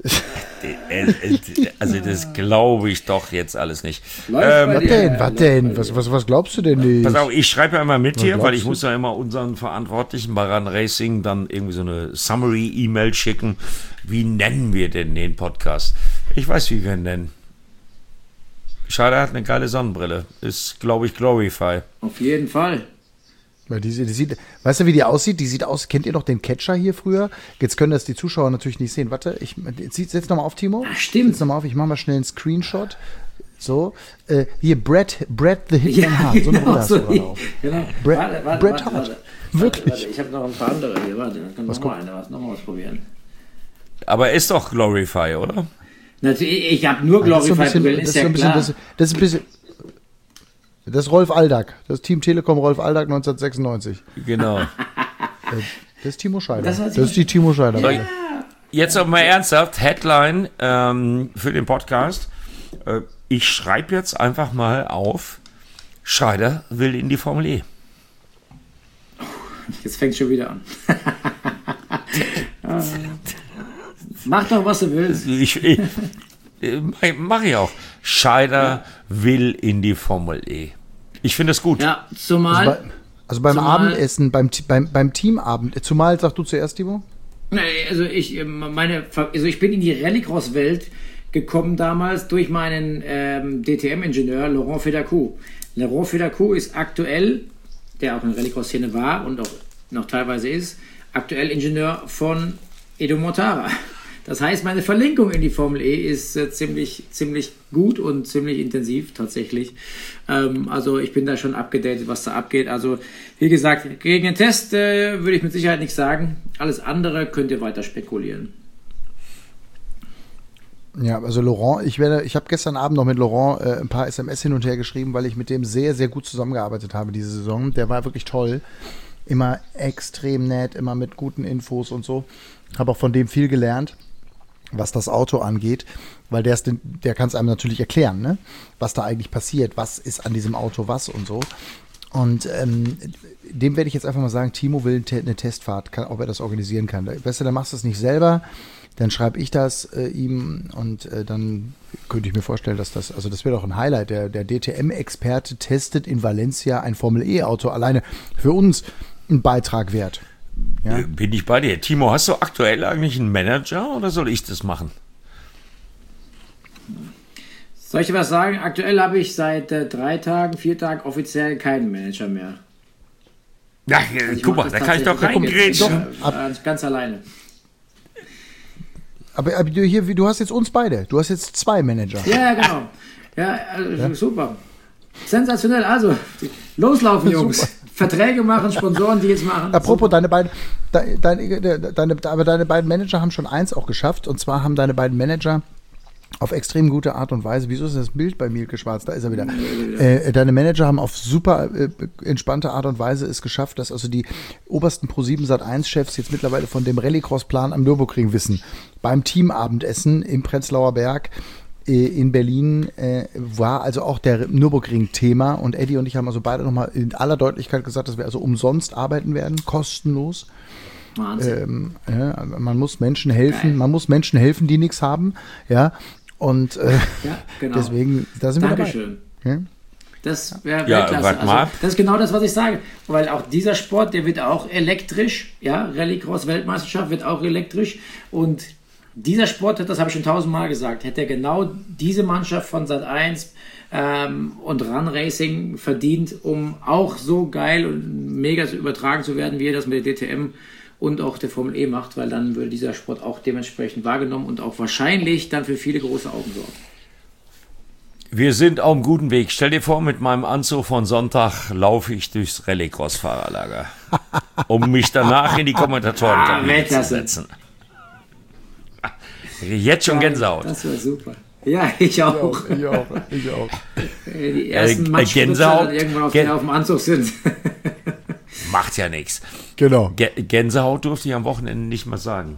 Also das glaube ich doch jetzt alles nicht. Was denn? Was glaubst du denn nicht? Pass auf, ich schreibe ja immer mit hier, weil ich muss ja immer unseren Verantwortlichen bei Run Racing dann irgendwie so eine Summary-E-Mail schicken. Wie nennen wir denn den Podcast? Ich weiß, wie wir ihn nennen. Schade, hat eine geile Sonnenbrille. Ist, glaube ich, Glorify. Auf jeden Fall. Weil die sieht, weißt du, wie die aussieht? Die sieht aus, kennt ihr noch den Catcher hier früher? Jetzt können das die Zuschauer natürlich nicht sehen. Warte, setz nochmal auf, Timo. Ach, stimmt. Setz nochmal auf, ich mache mal schnell einen Screenshot. So, hier, Brett the Hitman Hart. So eine Brille hast du gerade auf. Genau. Brett Hart. Wirklich. Warte, ich habe noch ein paar andere hier. Warte, dann kann noch mal was probieren. Aber ist doch Glorify, oder? Natürlich, ich habe nur Glorify-Brillen, ist ja klar. Das ist ein bisschen... Das ist Rolf Aldag. Das ist Team Telekom Rolf Aldag 1996. Genau. Das ist Timo Scheider. Das ist die Timo Scheider. Ja. Jetzt aber mal ernsthaft, Headline für den Podcast. Ich schreibe jetzt einfach mal auf, Scheider will in die Formel E. Jetzt fängt schon wieder an. Mach doch, was du willst. Mach ich auch. Scheider will in die Formel E. Ich finde es gut. Ja, zumal... Also beim Abendessen, beim Teamabend, zumal, sag du zuerst, Timo? Also ich bin in die Rallycross-Welt gekommen damals durch meinen DTM-Ingenieur Laurent Federcoup. Laurent Federcoup ist aktuell, der auch in der Rallycross-Szene war und auch noch teilweise ist, aktuell Ingenieur von Edo Mortara. Das heißt, meine Verlinkung in die Formel E ist ziemlich gut und ziemlich intensiv tatsächlich. Also ich bin da schon abgedatet, was da abgeht. Also wie gesagt, gegen den Test würde ich mit Sicherheit nichts sagen. Alles andere könnt ihr weiter spekulieren. Ja, also Laurent, ich habe gestern Abend noch mit Laurent ein paar SMS hin und her geschrieben, weil ich mit dem sehr, sehr gut zusammengearbeitet habe diese Saison. Der war wirklich toll. Immer extrem nett, immer mit guten Infos und so. Habe auch von dem viel gelernt, was das Auto angeht, weil der kann es einem natürlich erklären, ne? Was da eigentlich passiert, was ist an diesem Auto was und so. Und dem werde ich jetzt einfach mal sagen, Timo will eine Testfahrt, ob er das organisieren kann. Weißt du, dann machst du es nicht selber, dann schreibe ich das ihm und dann könnte ich mir vorstellen, dass das wäre doch ein Highlight. Der DTM-Experte testet in Valencia ein Formel-E-Auto, alleine für uns ein Beitrag wert. Ja? Bin ich bei dir. Timo, hast du aktuell eigentlich einen Manager oder soll ich das machen? Soll ich dir was sagen? Aktuell habe ich seit 4 Tagen offiziell keinen Manager mehr. Ja, Also guck mal, da kann ich doch konkret. Ganz alleine. Aber du hast jetzt uns beide. Du hast jetzt 2 Manager. Ja, genau. Ja, super. Sensationell. Also, loslaufen, Jungs. Super. Verträge machen, Sponsoren-Deals machen. Apropos, deine beiden Manager haben schon eins auch geschafft. Und zwar haben deine beiden Manager auf extrem gute Art und Weise, wieso ist das Bild bei Mielke schwarz? Da ist er wieder. Deine Manager haben auf super entspannte Art und Weise es geschafft, dass also die obersten Pro7 Sat.1-Chefs jetzt mittlerweile von dem Rallycross-Plan am Nürburgring wissen. Beim Teamabendessen im Prenzlauer Berg in Berlin war also auch der Nürburgring-Thema und Eddie und ich haben also beide nochmal in aller Deutlichkeit gesagt, dass wir also umsonst arbeiten werden, kostenlos. Wahnsinn. Man muss Menschen helfen, Geil. man muss Menschen helfen, die nichts haben, ja, und Ja, genau. deswegen, da sind wir dabei. Dankeschön. Ja? Das wäre Ja, Weltklasse. warte mal. Also, das ist genau das, was ich sage. Weil auch dieser Sport, der wird auch elektrisch. Ja, Rallycross-Weltmeisterschaft wird auch elektrisch. Und dieser Sport, das habe ich schon 1000-mal gesagt, hätte genau diese Mannschaft von Sat.1 und Run Racing verdient, um auch so geil und mega übertragen zu werden, wie er das mit der DTM und auch der Formel E macht, weil dann würde dieser Sport auch dementsprechend wahrgenommen und auch wahrscheinlich dann für viele große Augen sorgen. Wir sind auf einem guten Weg. Stell dir vor, mit meinem Anzug von Sonntag laufe ich durchs Rallycross-Fahrerlager, um mich danach in die Kommentatorenkabine zu setzen. Jetzt schon Gänsehaut. Das war super. Ja, ich auch. Ich auch. Die ersten Gänsehaut. dann irgendwann auf dem Anzug sind. Macht ja nichts. Genau. Gänsehaut durfte ich am Wochenende nicht mal sagen.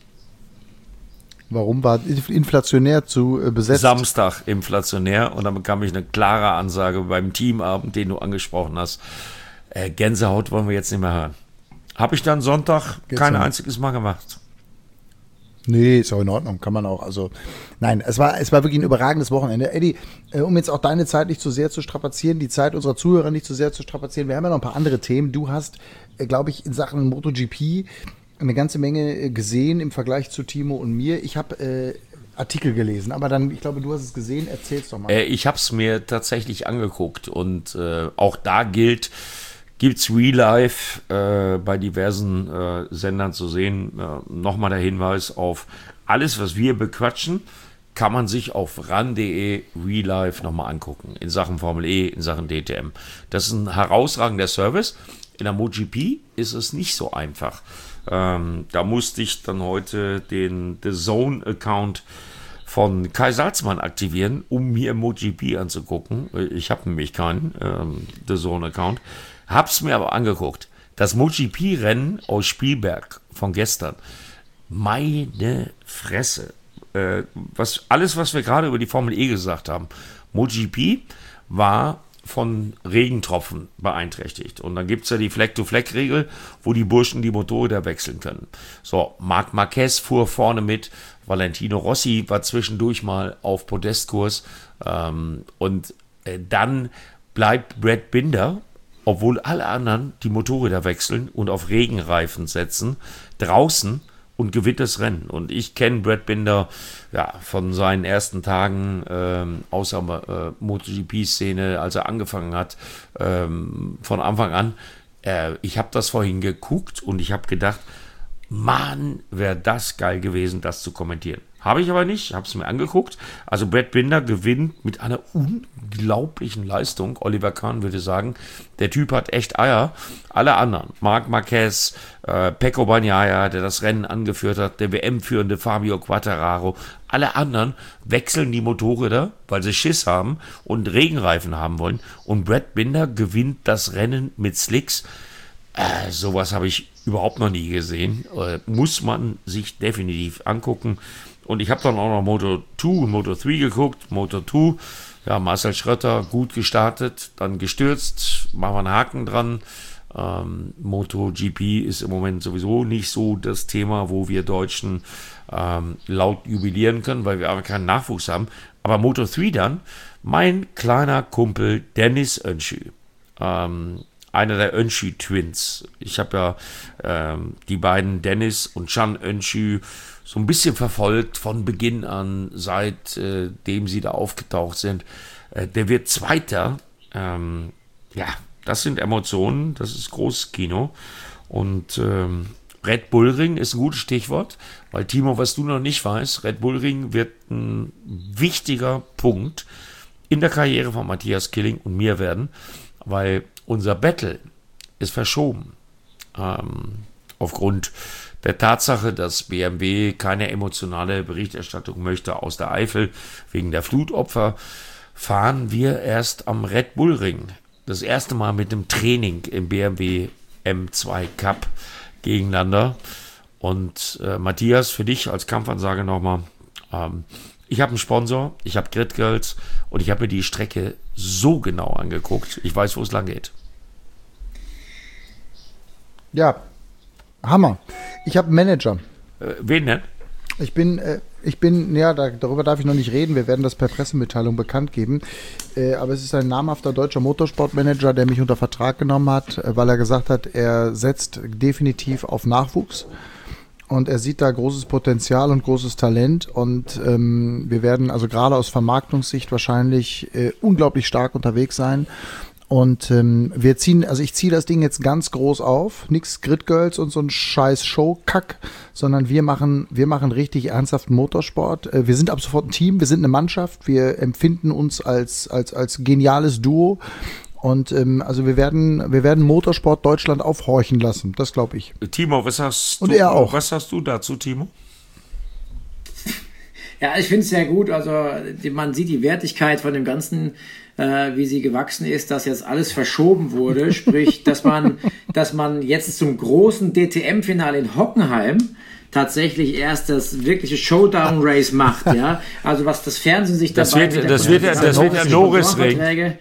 Warum war inflationär zu besetzt? Samstag inflationär und dann bekam ich eine klare Ansage beim Teamabend, den du angesprochen hast. Gänsehaut wollen wir jetzt nicht mehr hören. Habe ich dann Sonntag kein einziges Mal gemacht. Nee, ist auch in Ordnung, kann man auch. Also, nein, es war wirklich ein überragendes Wochenende. Eddie, um jetzt auch deine Zeit nicht zu sehr zu strapazieren, die Zeit unserer Zuhörer nicht zu sehr zu strapazieren, wir haben ja noch ein paar andere Themen. Du hast, glaube ich, in Sachen MotoGP eine ganze Menge gesehen im Vergleich zu Timo und mir. Ich habe Artikel gelesen, aber dann, ich glaube, du hast es gesehen, erzähl's doch mal. Ich habe es mir tatsächlich angeguckt und auch da gibt's Real Life bei diversen Sendern zu sehen. Nochmal der Hinweis auf alles, was wir bequatschen, kann man sich auf ran.de Real Life nochmal angucken. In Sachen Formel E, in Sachen DTM. Das ist ein herausragender Service. In der MotoGP ist es nicht so einfach. Da musste ich dann heute den The Zone-Account von Kai Salzmann aktivieren, um mir MotoGP anzugucken. Ich habe nämlich keinen The Zone-Account. Hab's mir aber angeguckt. Das MotoGP-Rennen aus Spielberg von gestern. Meine Fresse. Alles, was wir gerade über die Formel E gesagt haben. MotoGP war von Regentropfen beeinträchtigt. Und dann gibt es ja die Fleck-to-Fleck-Regel, wo die Burschen die Motorräder wechseln können. So, Marc Marquez fuhr vorne mit, Valentino Rossi war zwischendurch mal auf Podestkurs und dann bleibt Brad Binder, obwohl alle anderen die Motorräder wechseln und auf Regenreifen setzen, draußen und gewinnt das Rennen. Und ich kenne Brad Binder von seinen ersten Tagen aus der MotoGP-Szene, als er angefangen hat, von Anfang an. Ich habe das vorhin geguckt und ich habe gedacht, Mann, wäre das geil gewesen, das zu kommentieren. Habe ich aber nicht, habe es mir angeguckt. Also Brad Binder gewinnt mit einer unglaublichen Leistung. Oliver Kahn würde sagen, der Typ hat echt Eier. Alle anderen, Marc Marquez, Pecco Bagnaia, der das Rennen angeführt hat, der WM-führende Fabio Quartararo, alle anderen wechseln die Motorräder, weil sie Schiss haben und Regenreifen haben wollen. Und Brad Binder gewinnt das Rennen mit Slicks. Sowas habe ich überhaupt noch nie gesehen. Muss man sich definitiv angucken. Und ich habe dann auch noch Moto2 und Moto3 geguckt. Moto2, Marcel Schrötter gut gestartet, dann gestürzt, machen wir einen Haken dran. MotoGP ist im Moment sowieso nicht so das Thema, wo wir Deutschen laut jubilieren können, weil wir aber keinen Nachwuchs haben. Aber Moto3 dann, mein kleiner Kumpel Dennis Öncü, einer der Öncü-Twins. Ich habe die beiden Dennis und Can Öncü so ein bisschen verfolgt von Beginn an, seitdem sie da aufgetaucht sind. Der wird Zweiter. Das sind Emotionen, das ist großes Kino. Und Red Bull Ring ist ein gutes Stichwort, weil Timo, was du noch nicht weißt, Red Bull Ring wird ein wichtiger Punkt in der Karriere von Matthias Killing und mir werden, weil unser Battle ist verschoben. Aufgrund der Tatsache, dass BMW keine emotionale Berichterstattung möchte aus der Eifel wegen der Flutopfer, fahren wir erst am Red Bull Ring. Das erste Mal mit dem Training im BMW M2 Cup gegeneinander. Und Matthias, für dich als Kampfansage nochmal, ich habe einen Sponsor, ich habe Grid Girls und ich habe mir die Strecke so genau angeguckt. Ich weiß, wo es lang geht. Ja, Hammer. Ich habe einen Manager. Wen denn? Ich bin, darüber darf ich noch nicht reden. Wir werden das per Pressemitteilung bekannt geben. Aber es ist ein namhafter deutscher Motorsportmanager, der mich unter Vertrag genommen hat, weil er gesagt hat, er setzt definitiv auf Nachwuchs. Und er sieht da großes Potenzial und großes Talent. Und wir werden also gerade aus Vermarktungssicht wahrscheinlich unglaublich stark unterwegs sein. Und ich ziehe das Ding jetzt ganz groß auf. Nix Grid Girls und so ein scheiß Show-Kack, sondern wir machen richtig ernsthaften Motorsport. Wir sind ab sofort ein Team, wir sind eine Mannschaft, wir empfinden uns als geniales Duo. Und wir werden Motorsport Deutschland aufhorchen lassen, das glaube ich. Timo, was hast du? Und er auch. Was hast du dazu, Timo? Ja, ich finde es sehr gut. Also man sieht die Wertigkeit von dem Ganzen, wie sie gewachsen ist, dass jetzt alles verschoben wurde. Sprich, dass man jetzt zum großen DTM-Finale in Hockenheim tatsächlich erst das wirkliche Showdown-Race macht. Ja, also was das Fernsehen sich dabei das wird der Norrisring.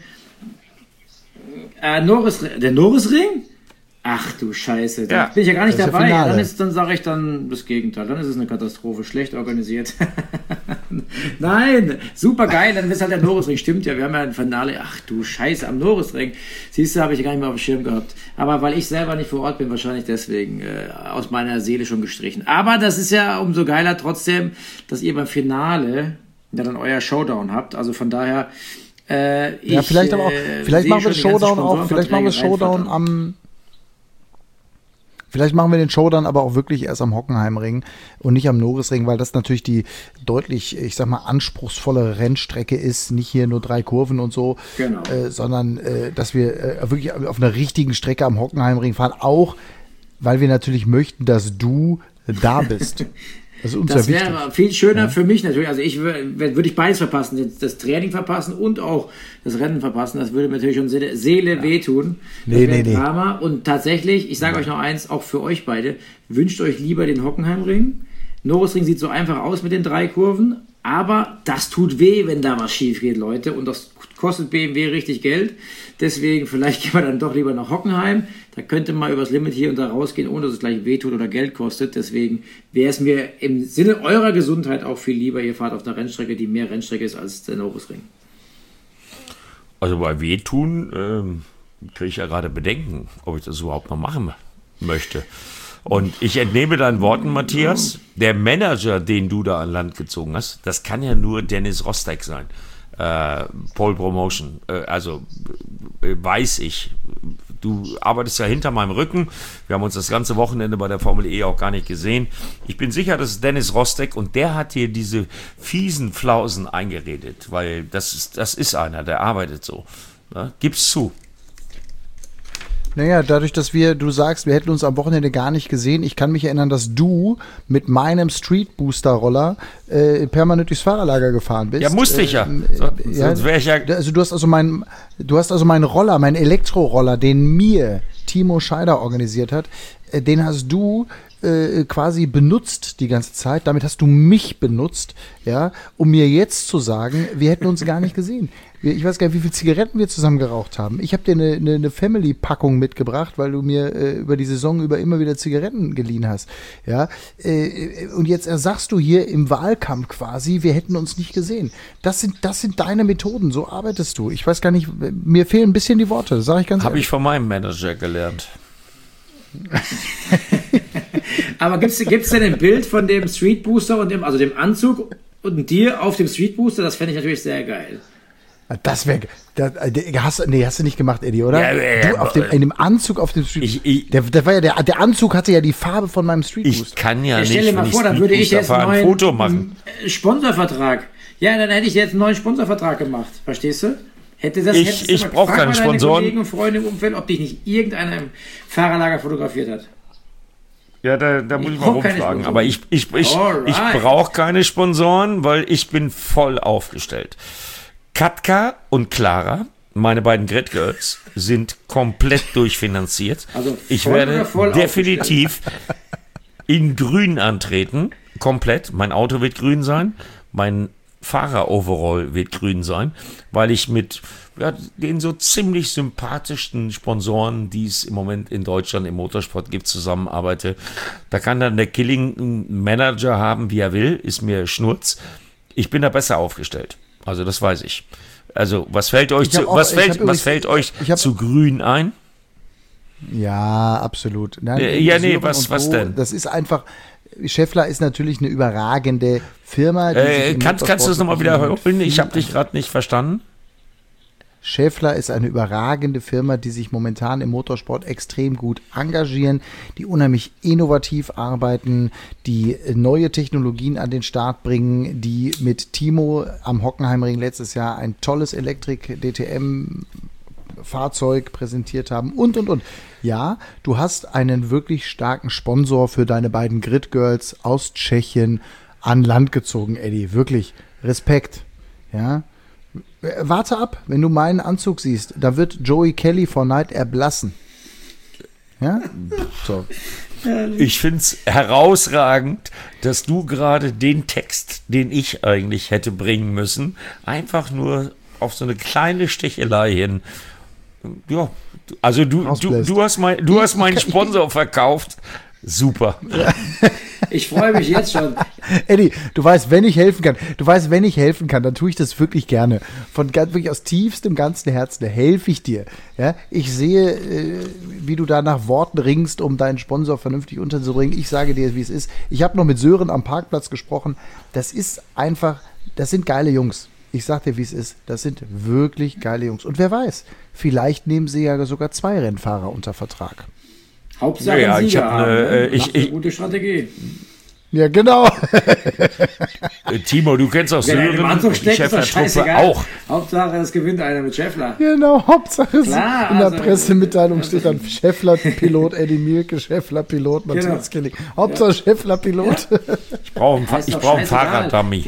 Der Norrisring? Ach du Scheiße, da bin ich ja gar nicht dabei. Dann sage ich dann das Gegenteil. Dann ist es eine Katastrophe, schlecht organisiert. Nein, super geil, dann ist halt der Norrisring. Stimmt ja, wir haben ja ein Finale. Ach du Scheiße, am Norrisring. Siehst du, habe ich gar nicht mehr auf dem Schirm gehabt. Aber weil ich selber nicht vor Ort bin, wahrscheinlich deswegen aus meiner Seele schon gestrichen. Aber das ist ja umso geiler trotzdem, dass ihr beim Finale dann euer Showdown habt. Also von daher vielleicht machen wir das Showdown auch, vielleicht machen wir das Showdown am Vielleicht machen wir den Show dann aber auch wirklich erst am Hockenheimring und nicht am Norrisring, weil das natürlich die deutlich, ich sag mal, anspruchsvolle Rennstrecke ist. Nicht hier nur 3 Kurven und so, genau. Sondern dass wir wirklich auf einer richtigen Strecke am Hockenheimring fahren. Auch, weil wir natürlich möchten, dass du da bist. Das ist uns das ja wichtig. Wäre viel schöner für mich natürlich. Also würde ich beides verpassen, das Training verpassen und auch das Rennen verpassen. Das würde mir natürlich schon Seele wehtun. Nee. Drama. Und tatsächlich, ich sage euch noch eins, auch für euch beide, wünscht euch lieber den Hockenheimring. Norrisring sieht so einfach aus mit den 3 Kurven, aber das tut weh, wenn da was schief geht, Leute. Und das kostet BMW richtig Geld. Deswegen vielleicht gehen wir dann doch lieber nach Hockenheim. Da könnte man übers Limit hier und da rausgehen, ohne dass es gleich wehtut oder Geld kostet. Deswegen wäre es mir im Sinne eurer Gesundheit auch viel lieber, ihr fahrt auf einer Rennstrecke, die mehr Rennstrecke ist als der Norrisring. Also bei Wehtun kriege ich ja gerade Bedenken, ob ich das überhaupt noch machen möchte. Und ich entnehme deinen Worten, Matthias, der Manager, den du da an Land gezogen hast, das kann ja nur Dennis Rostek sein. Pole Promotion, weiß ich. Du arbeitest ja hinter meinem Rücken. Wir haben uns das ganze Wochenende bei der Formel E auch gar nicht gesehen. Ich bin sicher, das ist Dennis Rostek und der hat dir diese fiesen Flausen eingeredet, weil das ist einer, der arbeitet so. Ja, gib's zu. Naja, dadurch, dass du sagst, wir hätten uns am Wochenende gar nicht gesehen. Ich kann mich erinnern, dass du mit meinem Street Booster Roller permanent durchs Fahrerlager gefahren bist. Ja, musste ich ja. Sonst wäre ich ja. Also du hast also meinen Roller, meinen Elektroroller, den mir Timo Scheider organisiert hat, den hast du quasi benutzt die ganze Zeit. Damit hast du mich benutzt, ja, um mir jetzt zu sagen, wir hätten uns gar nicht gesehen. Ich weiß gar nicht, wie viele Zigaretten wir zusammen geraucht haben. Ich habe dir eine Family-Packung mitgebracht, weil du mir über die Saison über immer wieder Zigaretten geliehen hast. Ja, und jetzt sagst du hier im Wahlkampf quasi, wir hätten uns nicht gesehen. Das sind deine Methoden, so arbeitest du. Ich weiß gar nicht, mir fehlen ein bisschen die Worte, sage ich ganz ehrlich. Habe ich von meinem Manager gelernt. Aber gibt's denn ein Bild von dem Street Booster und dem Anzug und dir auf dem Street Booster? Das fände ich natürlich sehr geil. Das wäre, hast du nicht gemacht, Eddie, oder? Ja, du in dem Anzug auf dem Street, der war ja der Anzug hatte ja die Farbe von meinem Street Booster. Ich kann ja nicht, stell dir mal vor, dann würde ich jetzt ein Foto machen. Sponsorvertrag. Ja, dann hätte ich jetzt einen neuen Sponsorvertrag gemacht. Verstehst du? Ich brauche keine Sponsoren. Kollegen und Freunde im Umfeld, ob dich nicht irgendeiner im Fahrerlager fotografiert hat. Ja, da muss ich mal rumfragen. Aber ich brauche keine Sponsoren, weil ich bin voll aufgestellt. Katka und Clara, meine beiden Grid Girls, sind komplett durchfinanziert. Also ich werde definitiv in Grün antreten. Komplett. Mein Auto wird grün sein. Mein Fahrer-Overall wird grün sein, weil ich mit den so ziemlich sympathischsten Sponsoren, die es im Moment in Deutschland im Motorsport gibt, zusammenarbeite. Da kann dann der Killing einen Manager haben, wie er will, ist mir Schnurz. Ich bin da besser aufgestellt. Also das weiß ich. Also was fällt euch zu Grün ein? Ja, absolut. Nein, was denn? Das ist einfach, Schaeffler ist natürlich eine überragende Firma. Kannst du das nochmal wiederholen? Ich habe dich gerade nicht verstanden. Schaeffler ist eine überragende Firma, die sich momentan im Motorsport extrem gut engagieren, die unheimlich innovativ arbeiten, die neue Technologien an den Start bringen, die mit Timo am Hockenheimring letztes Jahr ein tolles Elektrik-DTM-Fahrzeug präsentiert haben und. Ja, du hast einen wirklich starken Sponsor für deine beiden Grid Girls aus Tschechien an Land gezogen, Eddie. Wirklich Respekt. Ja. Warte ab, wenn du meinen Anzug siehst, da wird Joey Kelly vor Neid erblassen. Ja? So. Ich finde es herausragend, dass du gerade den Text, den ich eigentlich hätte bringen müssen, einfach nur auf so eine kleine Stichelei hin. Ja, also du hast meinen Sponsor verkauft. Super. Ich freue mich jetzt schon. Eddie, du weißt, wenn ich helfen kann, dann tue ich das wirklich gerne. Wirklich aus tiefstem ganzen Herzen helfe ich dir. Ja, ich sehe, wie du da nach Worten ringst, um deinen Sponsor vernünftig unterzubringen. Ich sage dir, wie es ist. Ich habe noch mit Sören am Parkplatz gesprochen. Das sind geile Jungs. Ich sag dir, wie es ist. Das sind wirklich geile Jungs. Und wer weiß, vielleicht nehmen sie ja sogar 2 Rennfahrer unter Vertrag. Hauptsache ja, ich habe eine gute Strategie. Ja, genau. Timo, du kennst auch Sören und die Schäffler-Truppe auch. Hauptsache, es gewinnt einer mit Schäffler. Genau, Hauptsache Klar, in der Pressemitteilung steht dann Schäffler-Pilot Eddie Mielke, Schäffler-Pilot Matthias Killing. Hauptsache Schäffler-Pilot. Ja. Ich brauche einen Fahrraddummy.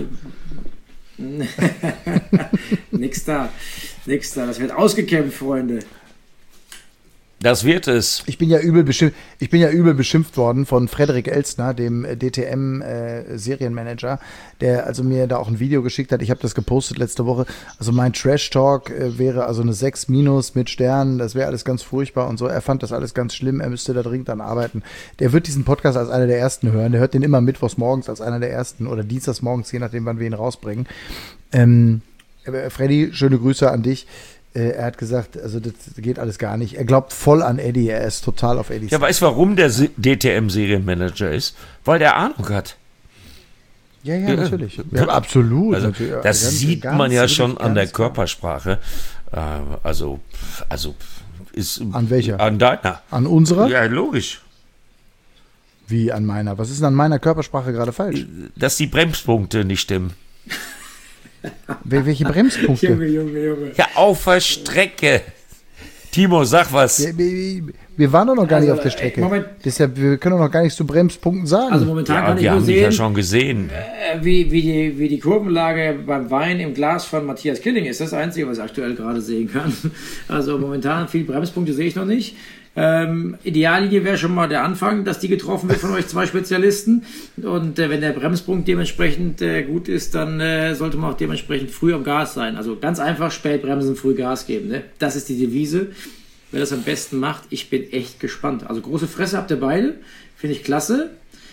Nix da. Das wird ausgekämpft, Freunde. Das wird es. Ich bin ja übel beschimpft worden von Frederik Elstner, dem DTM-Serienmanager, der also mir da auch ein Video geschickt hat. Ich habe das gepostet letzte Woche. Also mein Trash-Talk wäre also eine 6- mit Sternen. Das wäre alles ganz furchtbar und so. Er fand das alles ganz schlimm. Er müsste da dringend dran arbeiten. Der wird diesen Podcast als einer der ersten hören. Der hört den immer mittwochs morgens als einer der ersten oder dienstags morgens, je nachdem, wann wir ihn rausbringen. Freddy, schöne Grüße an dich. Er hat gesagt, also das geht alles gar nicht. Er glaubt voll an Eddie, er ist total auf Eddie. Ja, weißt du, warum der DTM-Serienmanager ist? Weil der Ahnung hat. Ja, natürlich. Ja, absolut. Also, natürlich. das Ganz- sieht ganz- man ja schon ganz an der klar. Körpersprache. Also ist. An welcher? An deiner. An unserer? Ja, logisch. Wie an meiner? Was ist denn an meiner Körpersprache gerade falsch? Dass die Bremspunkte nicht stimmen. Welche Bremspunkte? Junge. Ja, auf der Strecke. Timo, sag was. Wir waren doch noch gar nicht Also, auf der Strecke. Moment. Deshalb, wir können doch noch gar nichts zu Bremspunkten sagen. Also momentan Ja, kann ich wir nur haben dich ja sehen, schon gesehen. wie die Kurvenlage beim Wein im Glas von Matthias Killing ist. Das Einzige, was ich aktuell gerade sehen kann. Also momentan viele Bremspunkte sehe ich noch nicht. Ideallinie wäre schon mal der Anfang, dass die getroffen wird von euch zwei Spezialisten. Und wenn der Bremspunkt dementsprechend gut ist, dann sollte man auch dementsprechend früh am Gas sein. Also ganz einfach, spät bremsen, früh Gas geben. Ne? Das ist die Devise. Wer das am besten macht, ich bin echt gespannt. Also große Fresse habt ihr beide, finde ich klasse.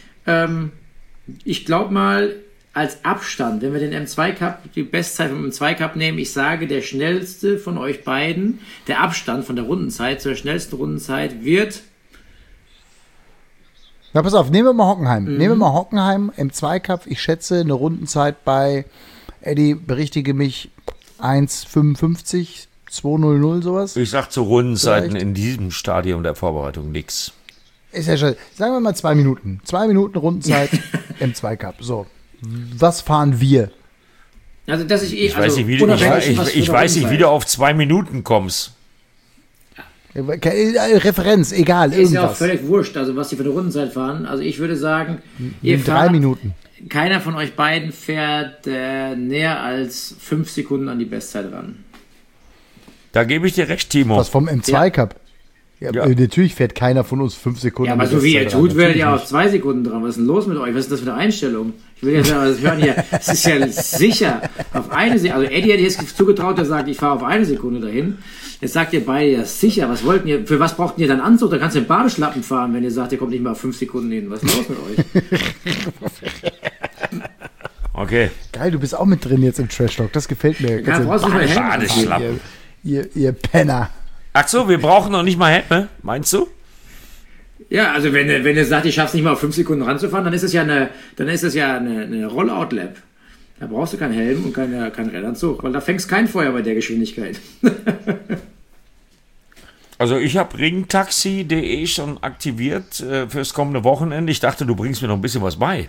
Ich glaube mal, als Abstand, wenn wir den M2 Cup, die Bestzeit vom M2 Cup nehmen, ich sage, der schnellste von euch beiden, der Abstand von der Rundenzeit zur schnellsten Rundenzeit wird. Na, pass auf, nehmen wir mal Hockenheim. Nehmen wir mal Hockenheim im Zweikampf. Ich schätze eine Rundenzeit bei, Eddie, berichtige mich, 1,55, 2,00, sowas. Ich sag zu Rundenzeiten Vielleicht. in diesem Stadium der Vorbereitung nix. Ist ja schon, sagen wir mal 2 Minuten. 2 Minuten Rundenzeit im Zweikampf. So. Was fahren wir? Also, dass ich Ich weiß nicht, wie, ich weiß nicht, wie du auf 2 Minuten kommst. Referenz, egal, Ist ja auch irgendwas. völlig wurscht, also was die für eine Rundenzeit fahren. Also ich würde sagen, ihr In 3 fahrt, Minuten. keiner von euch beiden fährt näher als 5 Sekunden an die Bestzeit ran. Da gebe ich dir recht, Timo. Was vom M2-Cup? Ja, Ja. Natürlich fährt keiner von uns 5 Sekunden. Ja, aber an so die wie ihr Bestzeit ran. tut, werdet ihr Natürlich auf 2 Sekunden dran. Was ist denn los mit euch? Was ist das für eine Einstellung? Ich will ja sagen, das hören hier, es ist ja sicher auf eine Sekunde. Also Eddie hätte jetzt zugetraut, der sagt, ich fahre auf 1 Sekunde dahin. Jetzt sagt ihr beide, ja sicher, was wollten ihr, für was braucht ihr dann Anzug? Da kannst du den Badeschlappen fahren, wenn ihr sagt, ihr kommt nicht mal auf 5 Sekunden hin. Was ist los mit euch? Okay. Geil, du bist auch mit drin jetzt im Trash-Talk. Das gefällt mir. Ja, brauchst du nicht mal Helm anziehen. Badeschlappen. Ihr Penner. Ach so, wir brauchen noch nicht mal Helme, meinst du? Ja, also wenn ihr sagt, ich schaff's nicht mal auf 5 Sekunden ranzufahren, dann ist es ja eine Rollout-Lap. Da brauchst du keinen Helm und keinen Redanzug, weil da fängst kein Feuer bei der Geschwindigkeit. Also ich habe ringtaxi.de schon aktiviert fürs kommende Wochenende. Ich dachte, du bringst mir noch ein bisschen was bei.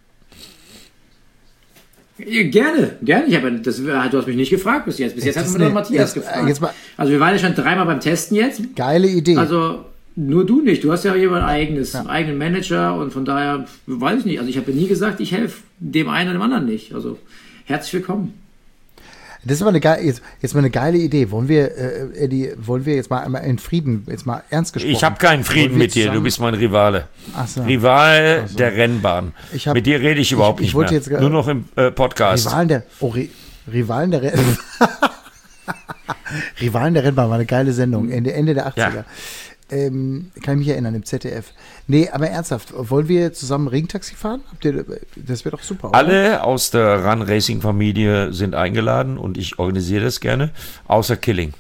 Gerne. Du hast mich nicht gefragt bis jetzt. Bis jetzt Das hat ist mir nur eine- Matthias jetzt- gefragt. jetzt mal- Also wir waren ja schon 3-mal beim Testen jetzt. Geile Idee. Also nur du nicht. Du hast ja hier einen eigenen Manager und von daher weiß ich nicht. Also ich habe nie gesagt, ich helfe dem einen oder dem anderen nicht. Also herzlich willkommen. Das ist aber jetzt mal eine geile Idee. Wollen wir, Eddie, jetzt mal einmal in Frieden, jetzt mal ernst gesprochen? Ich habe keinen Frieden Wollen wir mit dir, du zusammen- bist mein Rivale. Ach so. Rival der Rennbahn. Mit dir rede ich überhaupt ich nicht wollte mehr. jetzt Nur noch im Podcast. Rivalen der Rivalen der Rennbahn war eine geile Sendung, Ende der 80er. Ja. Kann ich mich erinnern, im ZDF. Nee, aber ernsthaft, wollen wir zusammen Ringtaxi fahren? Das wäre doch super, oder? Alle aus der Run Racing Familie sind eingeladen und ich organisiere das gerne, außer Killing.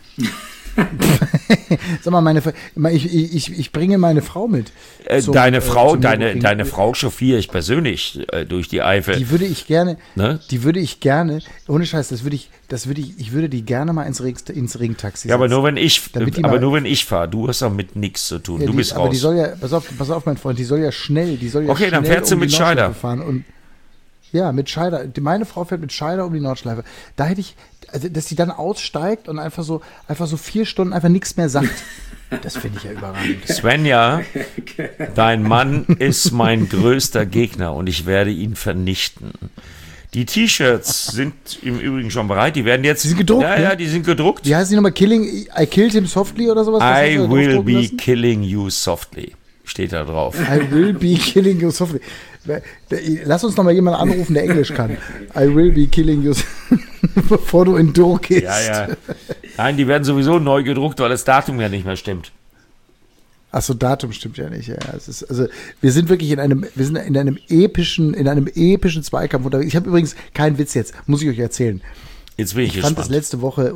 Sag mal, ich bringe meine Frau mit. Deine Frau, zum deine Frau chauffiere ich persönlich durch die Eifel. Die würde ich gerne, Ne? ohne Scheiß, ich würde die gerne mal ins Ringtaxi Ja, aber setzen. nur wenn ich, Damit die mal- nur wenn ich fahre. Du hast damit nichts zu tun. Ja, Du bist aber die raus. soll ja, pass auf, mein Freund, die soll ja schnell, Okay, dann fährt sie um mit die Scheider. Nordschleife fahren und ja, mit Scheider. Meine Frau fährt mit Scheider um die Nordschleife. Da hätte ich, also, dass sie dann aussteigt und einfach so 4 Stunden einfach nichts mehr sagt. Das finde ich ja überragend. Svenja, dein Mann ist mein größter Gegner und ich werde ihn vernichten. Die T-Shirts sind im Übrigen schon bereit. Die werden jetzt. Die sind gedruckt, Ja, ne? ja, die sind gedruckt. Wie heißt die nochmal? I killed him softly oder sowas? Was hast I du da will draufdrucken be lassen? killing you softly. Steht da drauf. I will be killing you softly. Lass uns noch mal jemanden anrufen, der Englisch kann. I will be killing you bevor du in Druck gehst. Ja, ja. Nein, die werden sowieso neu gedruckt, weil das Datum ja nicht mehr stimmt. Achso, Datum stimmt ja nicht. Ja, es ist, also wir sind wirklich in einem epischen Zweikampf unterwegs. Ich habe übrigens keinen Witz jetzt, muss ich euch erzählen. Jetzt bin ich Ich fand das gespannt. letzte Woche und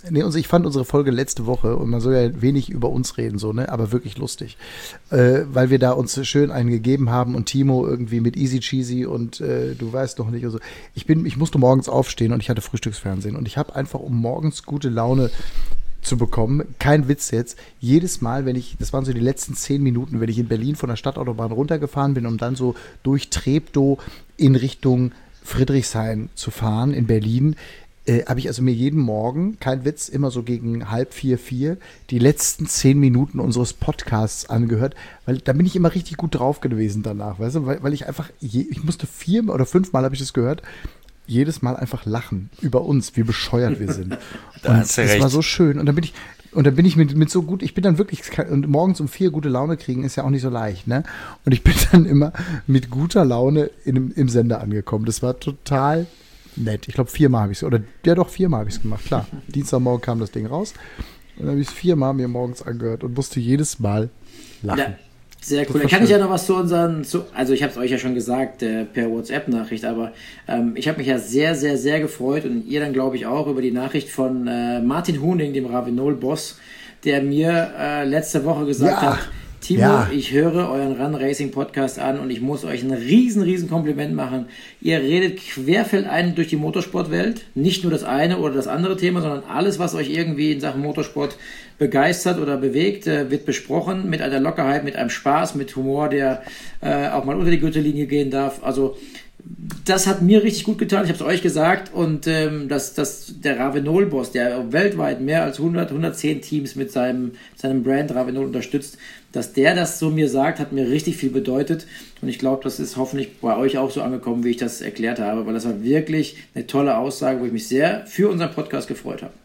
ich fand unsere Folge letzte Woche, und man soll ja wenig über uns reden, so, ne, aber wirklich lustig. Weil wir da uns schön einen gegeben haben und Timo irgendwie mit Easy Cheesy und du weißt noch nicht und so. Ich musste morgens aufstehen und ich hatte Frühstücksfernsehen und ich habe einfach, um morgens gute Laune zu bekommen, kein Witz jetzt, jedes Mal, das waren so die letzten 10 Minuten, wenn ich in Berlin von der Stadtautobahn runtergefahren bin, um dann so durch Treptow in Richtung Friedrichshain zu fahren in Berlin, habe ich also mir jeden Morgen, kein Witz, immer so gegen 3:30, 4 die letzten 10 Minuten unseres Podcasts angehört, weil da bin ich immer richtig gut drauf gewesen danach, weißt du, weil ich einfach, ich musste 4 oder 5 Mal habe ich das gehört, jedes Mal einfach lachen über uns, wie bescheuert wir sind. Und das war so schön. Und dann bin ich mit so gut, ich bin dann wirklich, und morgens um 4 gute Laune kriegen ist ja auch nicht so leicht, ne? Und ich bin dann immer mit guter Laune im Sender angekommen. Das war total nett. Ich glaube, 4-mal habe ich es, oder ja doch, 4-mal habe ich es gemacht, klar. Dienstagmorgen kam das Ding raus und dann habe ich es 4-mal mir morgens angehört und musste jedes Mal lachen. Ja, sehr cool. Da kann ich ja noch was zu also ich habe es euch ja schon gesagt, per WhatsApp-Nachricht, aber ich habe mich ja sehr, sehr, sehr gefreut und ihr dann glaube ich auch über die Nachricht von Martin Huning, dem Ravenol-Boss, der mir letzte Woche gesagt hat, Timo, ich höre euren Run Racing Podcast an und ich muss euch ein riesen Kompliment machen. Ihr redet querfeldein durch die Motorsportwelt. Nicht nur das eine oder das andere Thema, sondern alles, was euch irgendwie in Sachen Motorsport begeistert oder bewegt, wird besprochen mit einer Lockerheit, mit einem Spaß, mit Humor, der auch mal unter die Gürtellinie gehen darf. Also das hat mir richtig gut getan. Ich habe es euch gesagt und dass der Ravenol-Boss, der weltweit mehr als 110 Teams mit seinem Brand Ravenol unterstützt, dass der das so mir sagt, hat mir richtig viel bedeutet und ich glaube, das ist hoffentlich bei euch auch so angekommen, wie ich das erklärt habe, weil das war wirklich eine tolle Aussage, wo ich mich sehr für unseren Podcast gefreut habe.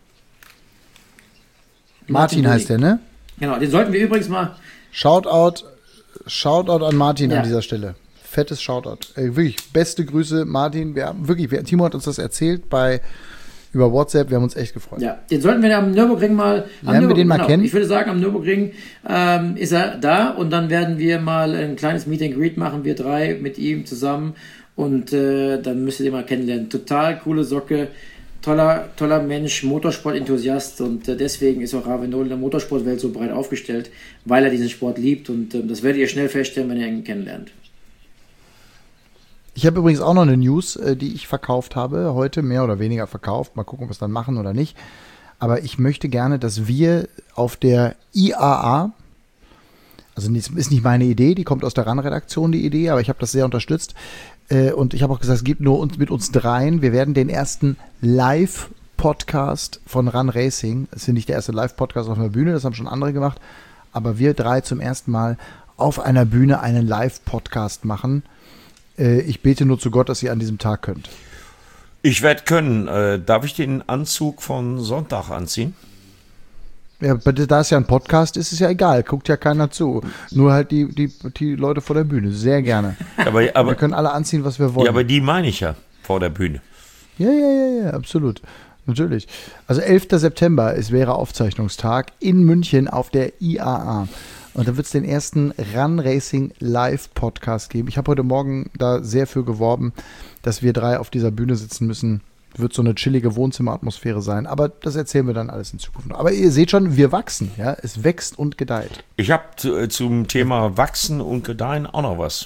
Martin heißt der, ne? Genau, den sollten wir übrigens mal... Shoutout an Martin an dieser Stelle. Fettes Shoutout. Wirklich, beste Grüße, Martin. Timo hat uns das erzählt über WhatsApp. Wir haben uns echt gefreut. Ja, den sollten wir am Nürburgring mal... Lernen wir den mal kennen? Ich würde sagen, am Nürburgring ist er da und dann werden wir mal ein kleines Meet and Greet machen, wir 3 mit ihm zusammen und dann müsst ihr den mal kennenlernen. Total coole Socke, toller Mensch, Motorsport-Enthusiast und deswegen ist auch Ravenol in der Motorsportwelt so breit aufgestellt, weil er diesen Sport liebt und das werdet ihr schnell feststellen, wenn ihr ihn kennenlernt. Ich habe übrigens auch noch eine News, die ich verkauft habe, heute mehr oder weniger verkauft. Mal gucken, ob wir es dann machen oder nicht. Aber ich möchte gerne, dass wir auf der IAA, also das ist nicht meine Idee, die kommt aus der RAN-Redaktion, die Idee, aber ich habe das sehr unterstützt. Und ich habe auch gesagt, es gibt nur mit uns 3. Wir werden den ersten Live-Podcast von RAN Racing, das ist nicht der erste Live-Podcast auf einer Bühne, das haben schon andere gemacht, aber wir 3 zum ersten Mal auf einer Bühne einen Live-Podcast machen. Ich bete nur zu Gott, dass ihr an diesem Tag könnt. Ich werde können. Darf ich den Anzug von Sonntag anziehen? Ja, da es ja ein Podcast ist, ist ja egal. Guckt ja keiner zu. Nur halt die Leute vor der Bühne. Sehr gerne. Aber wir können alle anziehen, was wir wollen. Ja, aber die meine ich ja vor der Bühne. Ja, absolut. Natürlich. Also 11. September, es wäre Aufzeichnungstag in München auf der IAA. Und da wird es den ersten RAN Racing Live Podcast geben. Ich habe heute Morgen da sehr für geworben, dass wir 3 auf dieser Bühne sitzen müssen. Wird so eine chillige Wohnzimmeratmosphäre sein. Aber das erzählen wir dann alles in Zukunft. Aber ihr seht schon, wir wachsen. Ja, es wächst und gedeiht. Ich habe zum Thema Wachsen und Gedeihen auch noch was.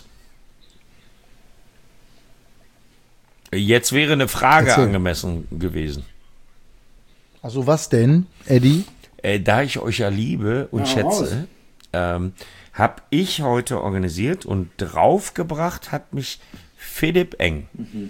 Jetzt wäre eine Frage angemessen gewesen. Also was denn, Eddie? Da ich euch ja liebe und schätze, habe ich heute organisiert und draufgebracht hat mich Philipp Eng.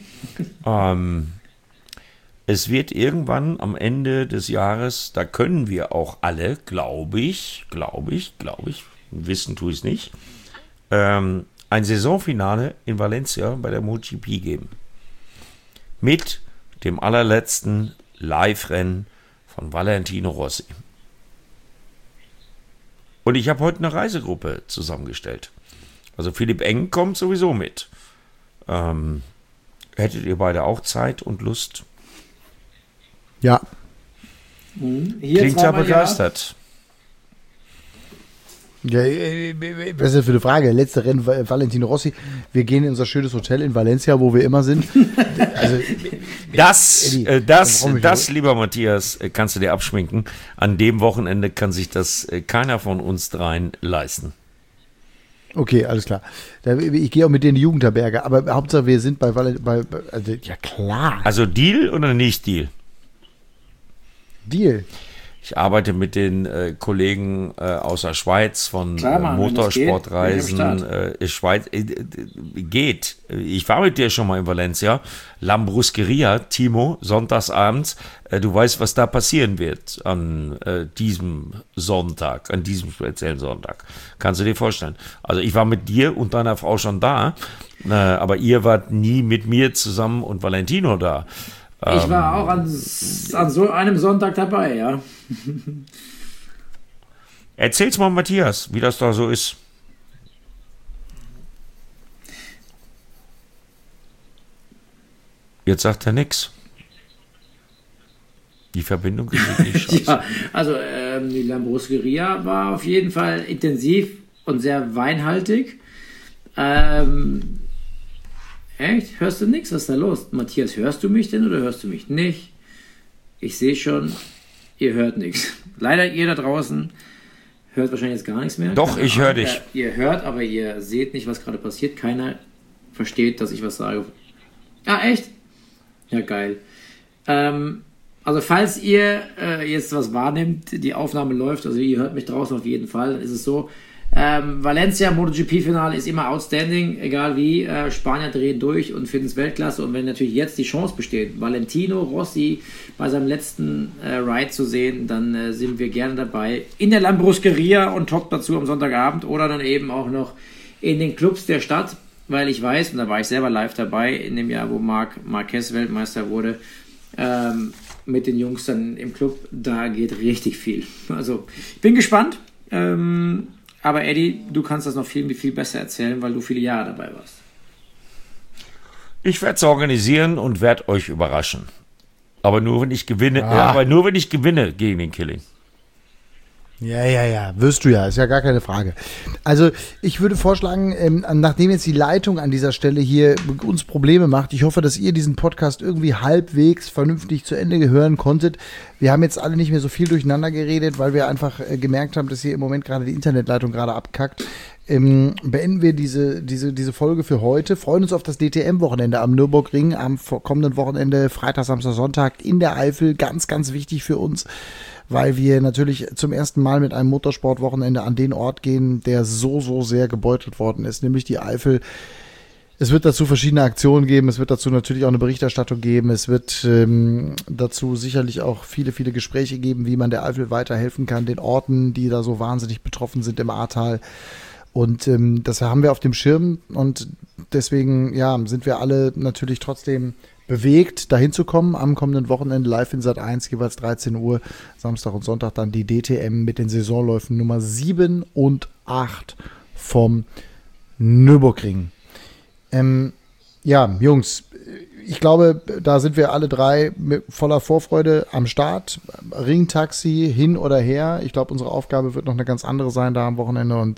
Es wird irgendwann am Ende des Jahres, da können wir auch alle, glaube ich, wissen tue ich es nicht, ein Saisonfinale in Valencia bei der MotoGP geben. Mit dem allerletzten Live-Rennen von Valentino Rossi. Und ich habe heute eine Reisegruppe zusammengestellt. Also Philipp Eng kommt sowieso mit. Hättet ihr beide auch Zeit und Lust? Ja. Klingt ja begeistert. Ja, was ist das für eine Frage? Letzte Rennen, Valentino Rossi. Wir gehen in unser schönes Hotel in Valencia, wo wir immer sind. Also, Das, lieber Matthias, kannst du dir abschminken. An dem Wochenende kann sich das keiner von uns dreien leisten. Okay, alles klar. Ich gehe auch mit dir in die Jugendherberge, aber Hauptsache wir sind bei also, ja klar. Also Deal oder nicht Deal? Deal. Ich arbeite mit den Kollegen aus der Schweiz von Motorsportreisen. Schweiz geht. Ich war mit dir schon mal in Valencia. Lambrusqueria, Timo, sonntagsabends. Du weißt, was da passieren wird an diesem Sonntag, an diesem speziellen Sonntag. Kannst du dir vorstellen? Also ich war mit dir und deiner Frau schon da, aber ihr wart nie mit mir zusammen und Valentino da. Ich war auch an so einem Sonntag dabei, ja. Erzähl's mal, Matthias, wie das da so ist. Jetzt sagt er nix. Die Verbindung ist wirklich scheiße. Ja, also die Lambrusqueria war auf jeden Fall intensiv und sehr weinhaltig. Echt? Hörst du nichts? Was ist da los? Matthias, hörst du mich denn oder hörst du mich nicht? Ich sehe schon, ihr hört nichts. Leider ihr da draußen hört wahrscheinlich jetzt gar nichts mehr. Doch, ich höre dich. Ihr hört, aber ihr seht nicht, was gerade passiert. Keiner versteht, dass ich was sage. Ah, echt? Ja, geil. Also falls ihr jetzt was wahrnimmt, die Aufnahme läuft, also ihr hört mich draußen auf jeden Fall, dann ist es so, Valencia MotoGP-Finale ist immer outstanding, egal wie. Spanier drehen durch und finden es Weltklasse. Und wenn natürlich jetzt die Chance besteht, Valentino Rossi bei seinem letzten Ride zu sehen, dann sind wir gerne dabei. In der Lambrusqueria und top dazu am Sonntagabend oder dann eben auch noch in den Clubs der Stadt, weil ich weiß, und da war ich selber live dabei, in dem Jahr, wo Marc Marquez Weltmeister wurde, mit den Jungs dann im Club, da geht richtig viel. Also ich bin gespannt. Aber Eddie, du kannst das noch viel, viel besser erzählen, weil du viele Jahre dabei warst. Ich werde es organisieren und werde euch überraschen. Aber nur, wenn ich gewinne. Gegen den Killing. Ja, wirst du ja, ist ja gar keine Frage. Also ich würde vorschlagen, nachdem jetzt die Leitung an dieser Stelle hier uns Probleme macht, ich hoffe, dass ihr diesen Podcast irgendwie halbwegs vernünftig zu Ende hören konntet. Wir haben jetzt alle nicht mehr so viel durcheinander geredet, weil wir einfach gemerkt haben, dass hier im Moment gerade die Internetleitung gerade abkackt. Beenden wir diese Folge für heute. Freuen uns auf das DTM-Wochenende am Nürburgring am kommenden Wochenende, Freitag, Samstag, Sonntag in der Eifel. Ganz, ganz wichtig für uns, weil wir natürlich zum ersten Mal mit einem Motorsportwochenende an den Ort gehen, der so, so sehr gebeutelt worden ist, nämlich die Eifel. Es wird dazu verschiedene Aktionen geben, es wird dazu natürlich auch eine Berichterstattung geben, es wird dazu sicherlich auch viele, viele Gespräche geben, wie man der Eifel weiterhelfen kann, den Orten, die da so wahnsinnig betroffen sind im Ahrtal. Und das haben wir auf dem Schirm und deswegen sind wir alle natürlich trotzdem bewegt, dahin zu kommen am kommenden Wochenende live in Sat.1, jeweils 13 Uhr, Samstag und Sonntag dann die DTM mit den Saisonläufen Nummer 7 und 8 vom Nürburgring. Jungs, ich glaube, da sind wir alle drei voller Vorfreude am Start. Ringtaxi hin oder her. Ich glaube, unsere Aufgabe wird noch eine ganz andere sein da am Wochenende und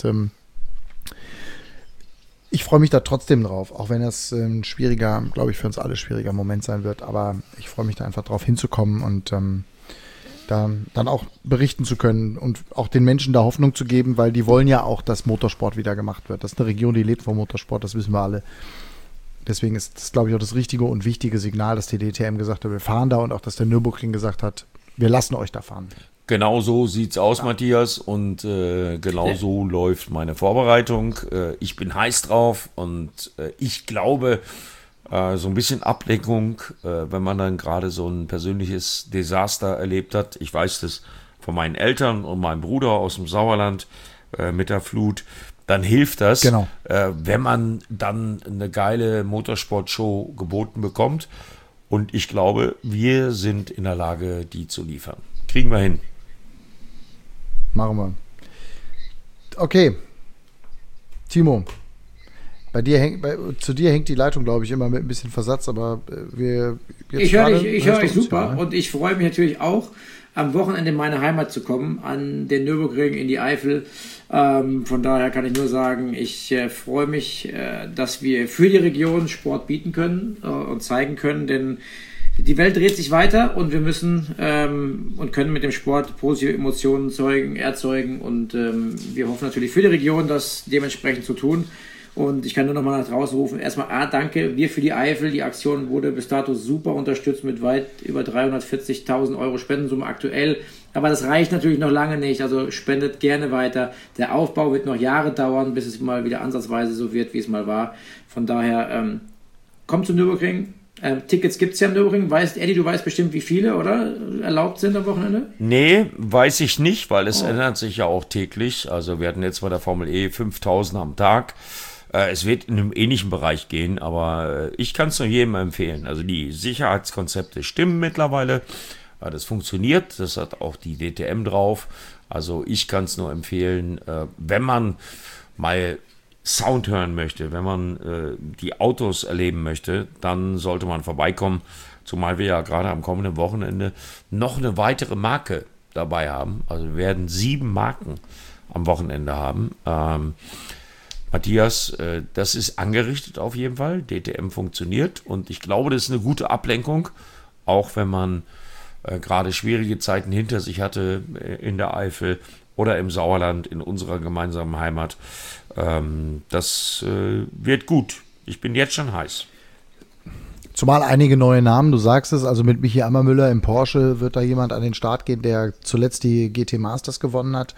ich freue mich da trotzdem drauf, auch wenn das ein schwieriger, glaube ich, für uns alle schwieriger Moment sein wird. Aber ich freue mich da einfach drauf hinzukommen und da dann auch berichten zu können und auch den Menschen da Hoffnung zu geben, weil die wollen ja auch, dass Motorsport wieder gemacht wird. Das ist eine Region, die lebt vom Motorsport, das wissen wir alle. Deswegen ist das, glaube ich, auch das richtige und wichtige Signal, dass die DTM gesagt hat, wir fahren da und auch, dass der Nürburgring gesagt hat, wir lassen euch da fahren. Genau so sieht's aus, Matthias, und genau so läuft meine Vorbereitung. Ich bin heiß drauf und ich glaube, so ein bisschen Ablenkung, wenn man dann gerade so ein persönliches Desaster erlebt hat. Ich weiß das von meinen Eltern und meinem Bruder aus dem Sauerland mit der Flut. Dann hilft das, genau, wenn man dann eine geile Motorsportshow geboten bekommt. Und ich glaube, wir sind in der Lage, die zu liefern. Kriegen wir hin. Machen wir. Okay. Timo, zu dir hängt die Leitung, glaube ich, immer mit ein bisschen Versatz, aber ich höre dich super, ja. Und ich freue mich natürlich auch, am Wochenende in meine Heimat zu kommen, an den Nürburgring in die Eifel. Von daher kann ich nur sagen, ich freue mich, dass wir für die Region Sport bieten können und zeigen können, denn die Welt dreht sich weiter und wir müssen und können mit dem Sport positive Emotionen erzeugen und wir hoffen natürlich für die Region, das dementsprechend zu tun. Und ich kann nur noch mal nach draußen rufen. Erstmal danke, wir für die Eifel. Die Aktion wurde bis dato super unterstützt mit weit über 340.000 Euro Spendensumme aktuell. Aber das reicht natürlich noch lange nicht. Also spendet gerne weiter. Der Aufbau wird noch Jahre dauern, bis es mal wieder ansatzweise so wird, wie es mal war. Von daher kommt zum Nürburgring. Tickets gibt es ja im Nürburgring. Eddie, du weißt bestimmt, wie viele, oder? Erlaubt sind am Wochenende? Nee, weiß ich nicht, weil es ändert sich ja auch täglich. Also wir hatten jetzt bei der Formel E 5.000 am Tag. Es wird in einem ähnlichen Bereich gehen, aber ich kann es nur jedem empfehlen. Also die Sicherheitskonzepte stimmen mittlerweile. Das funktioniert, das hat auch die DTM drauf. Also ich kann es nur empfehlen, wenn man mal Sound hören möchte, wenn man die Autos erleben möchte, dann sollte man vorbeikommen. Zumal wir ja gerade am kommenden Wochenende noch eine weitere Marke dabei haben. Also wir werden 7 Marken am Wochenende haben. Matthias, das ist angerichtet auf jeden Fall. DTM funktioniert und ich glaube, das ist eine gute Ablenkung, auch wenn man gerade schwierige Zeiten hinter sich hatte in der Eifel oder im Sauerland, in unserer gemeinsamen Heimat. Das wird gut. Ich bin jetzt schon heiß. Zumal einige neue Namen, du sagst es, also mit Michi Ammermüller im Porsche wird da jemand an den Start gehen, der zuletzt die GT Masters gewonnen hat.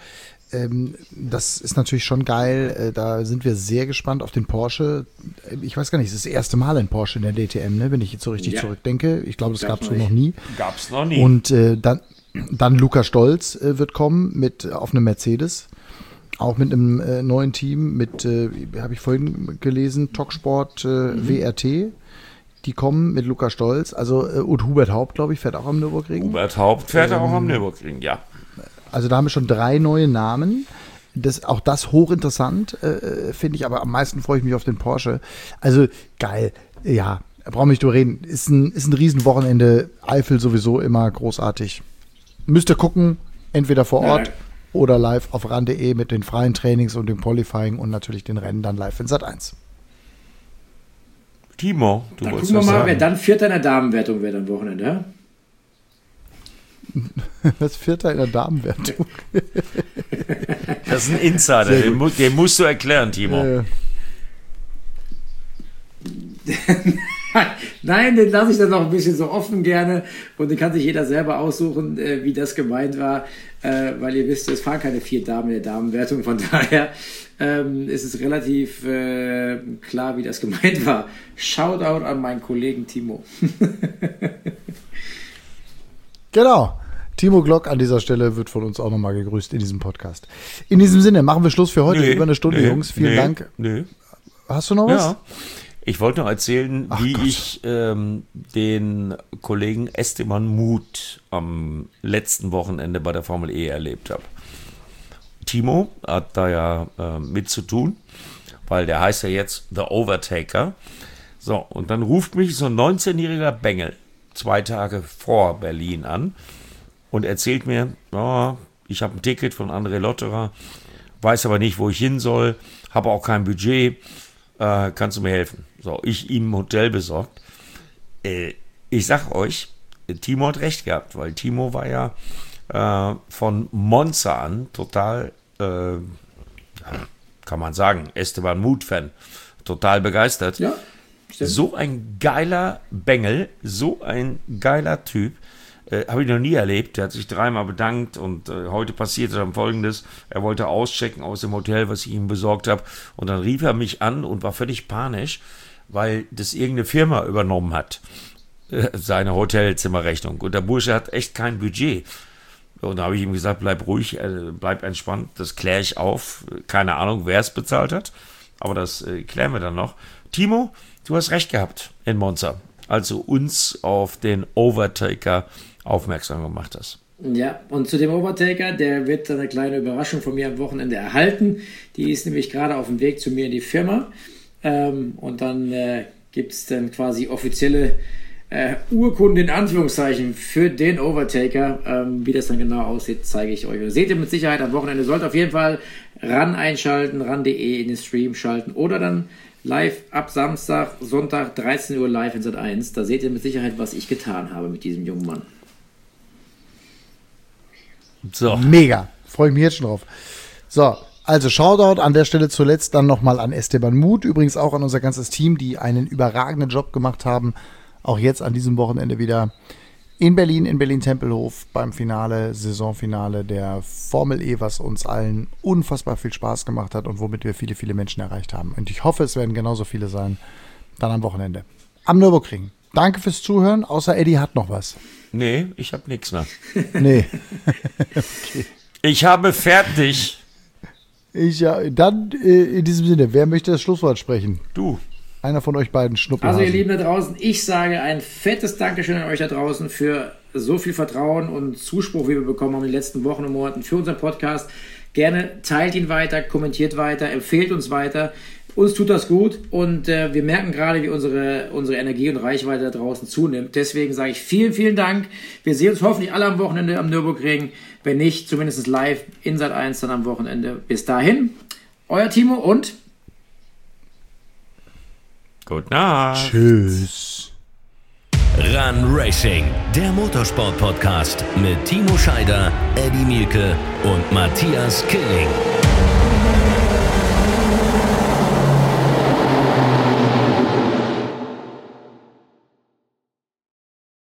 Das ist natürlich schon geil. Da sind wir sehr gespannt auf den Porsche. Ich weiß gar nicht, es ist das erste Mal ein Porsche in der DTM, ne? Wenn ich jetzt so richtig zurückdenke. Ich glaube, das gab es so noch nie. Gab's noch nie. Und dann Luca Stolz wird kommen auf einem Mercedes. Auch mit einem neuen Team, habe ich vorhin gelesen, Talksport WRT. Die kommen mit Luca Stolz. Also, und Hubert Haupt, glaube ich, fährt auch am Nürburgring. Hubert Haupt fährt auch am Nürburgring, ja. Also da haben wir schon 3 neue Namen. Auch das hochinteressant, finde ich. Aber am meisten freue ich mich auf den Porsche. Also geil. Ja, brauchen wir nicht drüber reden. Ist ein Riesenwochenende. Eifel sowieso immer großartig. Müsst ihr gucken, entweder vor Ort oder live auf ran.de mit den freien Trainings und dem Qualifying und natürlich den Rennen dann live in Sat1. Timo, du wolltest was sagen. Gucken wir mal, wer dann Vierter in der Damenwertung wird am Wochenende, ja? Was Vierter in der Damenwertung? Das ist ein Insider, den musst du erklären, Timo. Nein, den lasse ich dann noch ein bisschen so offen gerne und den kann sich jeder selber aussuchen, wie das gemeint war, weil ihr wisst, es fahren keine 4 Damen in der Damenwertung, von daher ist es relativ klar, wie das gemeint war. Shoutout an meinen Kollegen Timo. Genau. Timo Glock an dieser Stelle wird von uns auch nochmal gegrüßt in diesem Podcast. In diesem Sinne machen wir Schluss für heute. Über eine Stunde, Jungs. Vielen Dank. Hast du noch was? Ja. Ich wollte noch erzählen, ich den Kollegen Esteban Muth am letzten Wochenende bei der Formel E erlebt habe. Timo hat da ja mit zu tun, weil der heißt ja jetzt The Overtaker. So, und dann ruft mich so ein 19-jähriger Bengel 2 Tage vor Berlin an und erzählt mir, ich habe ein Ticket von André Lotterer, weiß aber nicht, wo ich hin soll, habe auch kein Budget, kannst du mir helfen? So, ich ihm ein Hotel besorgt. Ich sag euch, Timo hat recht gehabt, weil Timo war ja von Monza an total, kann man sagen, Esteban Muth-Fan, total begeistert. Ja, stimmt. So ein geiler Bengel, so ein geiler Typ, habe ich noch nie erlebt. Der hat sich 3-mal bedankt und heute passierte dann Folgendes. Er wollte auschecken aus dem Hotel, was ich ihm besorgt habe, und dann rief er mich an und war völlig panisch, weil das irgendeine Firma übernommen hat, seine Hotelzimmerrechnung. Und der Bursche hat echt kein Budget. Und da habe ich ihm gesagt, bleib ruhig, bleib entspannt, das kläre ich auf. Keine Ahnung, wer es bezahlt hat, aber das klären wir dann noch. Timo, du hast recht gehabt in Monza, als du uns auf den Overtaker aufmerksam gemacht hast. Ja, und zu dem Overtaker, der wird eine kleine Überraschung von mir am Wochenende erhalten. Die ist nämlich gerade auf dem Weg zu mir in die Firma. Und dann gibt es dann quasi offizielle Urkunde in Anführungszeichen für den Overtaker. Wie das dann genau aussieht, zeige ich euch. Das seht ihr mit Sicherheit am Wochenende. Sollt auf jeden Fall ran einschalten, ran.de in den Stream schalten oder dann live ab Samstag, Sonntag, 13 Uhr live in Sat.1. Da seht ihr mit Sicherheit, was ich getan habe mit diesem jungen Mann. So. Mega. Freue ich mich jetzt schon drauf. So, also Shoutout an der Stelle zuletzt dann nochmal an Esteban Muth, übrigens auch an unser ganzes Team, die einen überragenden Job gemacht haben. Auch jetzt an diesem Wochenende wieder in Berlin-Tempelhof beim Saisonfinale der Formel E, was uns allen unfassbar viel Spaß gemacht hat und womit wir viele, viele Menschen erreicht haben. Und ich hoffe, es werden genauso viele sein, dann am Wochenende. Am Nürburgring. Danke fürs Zuhören, außer Eddie hat noch was. Nee, ich habe nichts mehr. Nee. Okay. Ich habe fertig. Dann in diesem Sinne, wer möchte das Schlusswort sprechen? Du. Einer von euch beiden Schnuppel. Also ihr Lieben da draußen, ich sage ein fettes Dankeschön an euch da draußen für so viel Vertrauen und Zuspruch, wie wir bekommen haben in den letzten Wochen und Monaten für unseren Podcast. Gerne teilt ihn weiter, kommentiert weiter, empfehlt uns weiter. Uns tut das gut und wir merken gerade, wie unsere Energie und Reichweite da draußen zunimmt. Deswegen sage ich vielen, vielen Dank. Wir sehen uns hoffentlich alle am Wochenende am Nürburgring. Wenn nicht, zumindest live in Sat.1 dann am Wochenende. Bis dahin, euer Timo und Gute Nacht. Tschüss. Run Racing, der Motorsport-Podcast mit Timo Scheider, Eddie Mielke und Matthias Killing.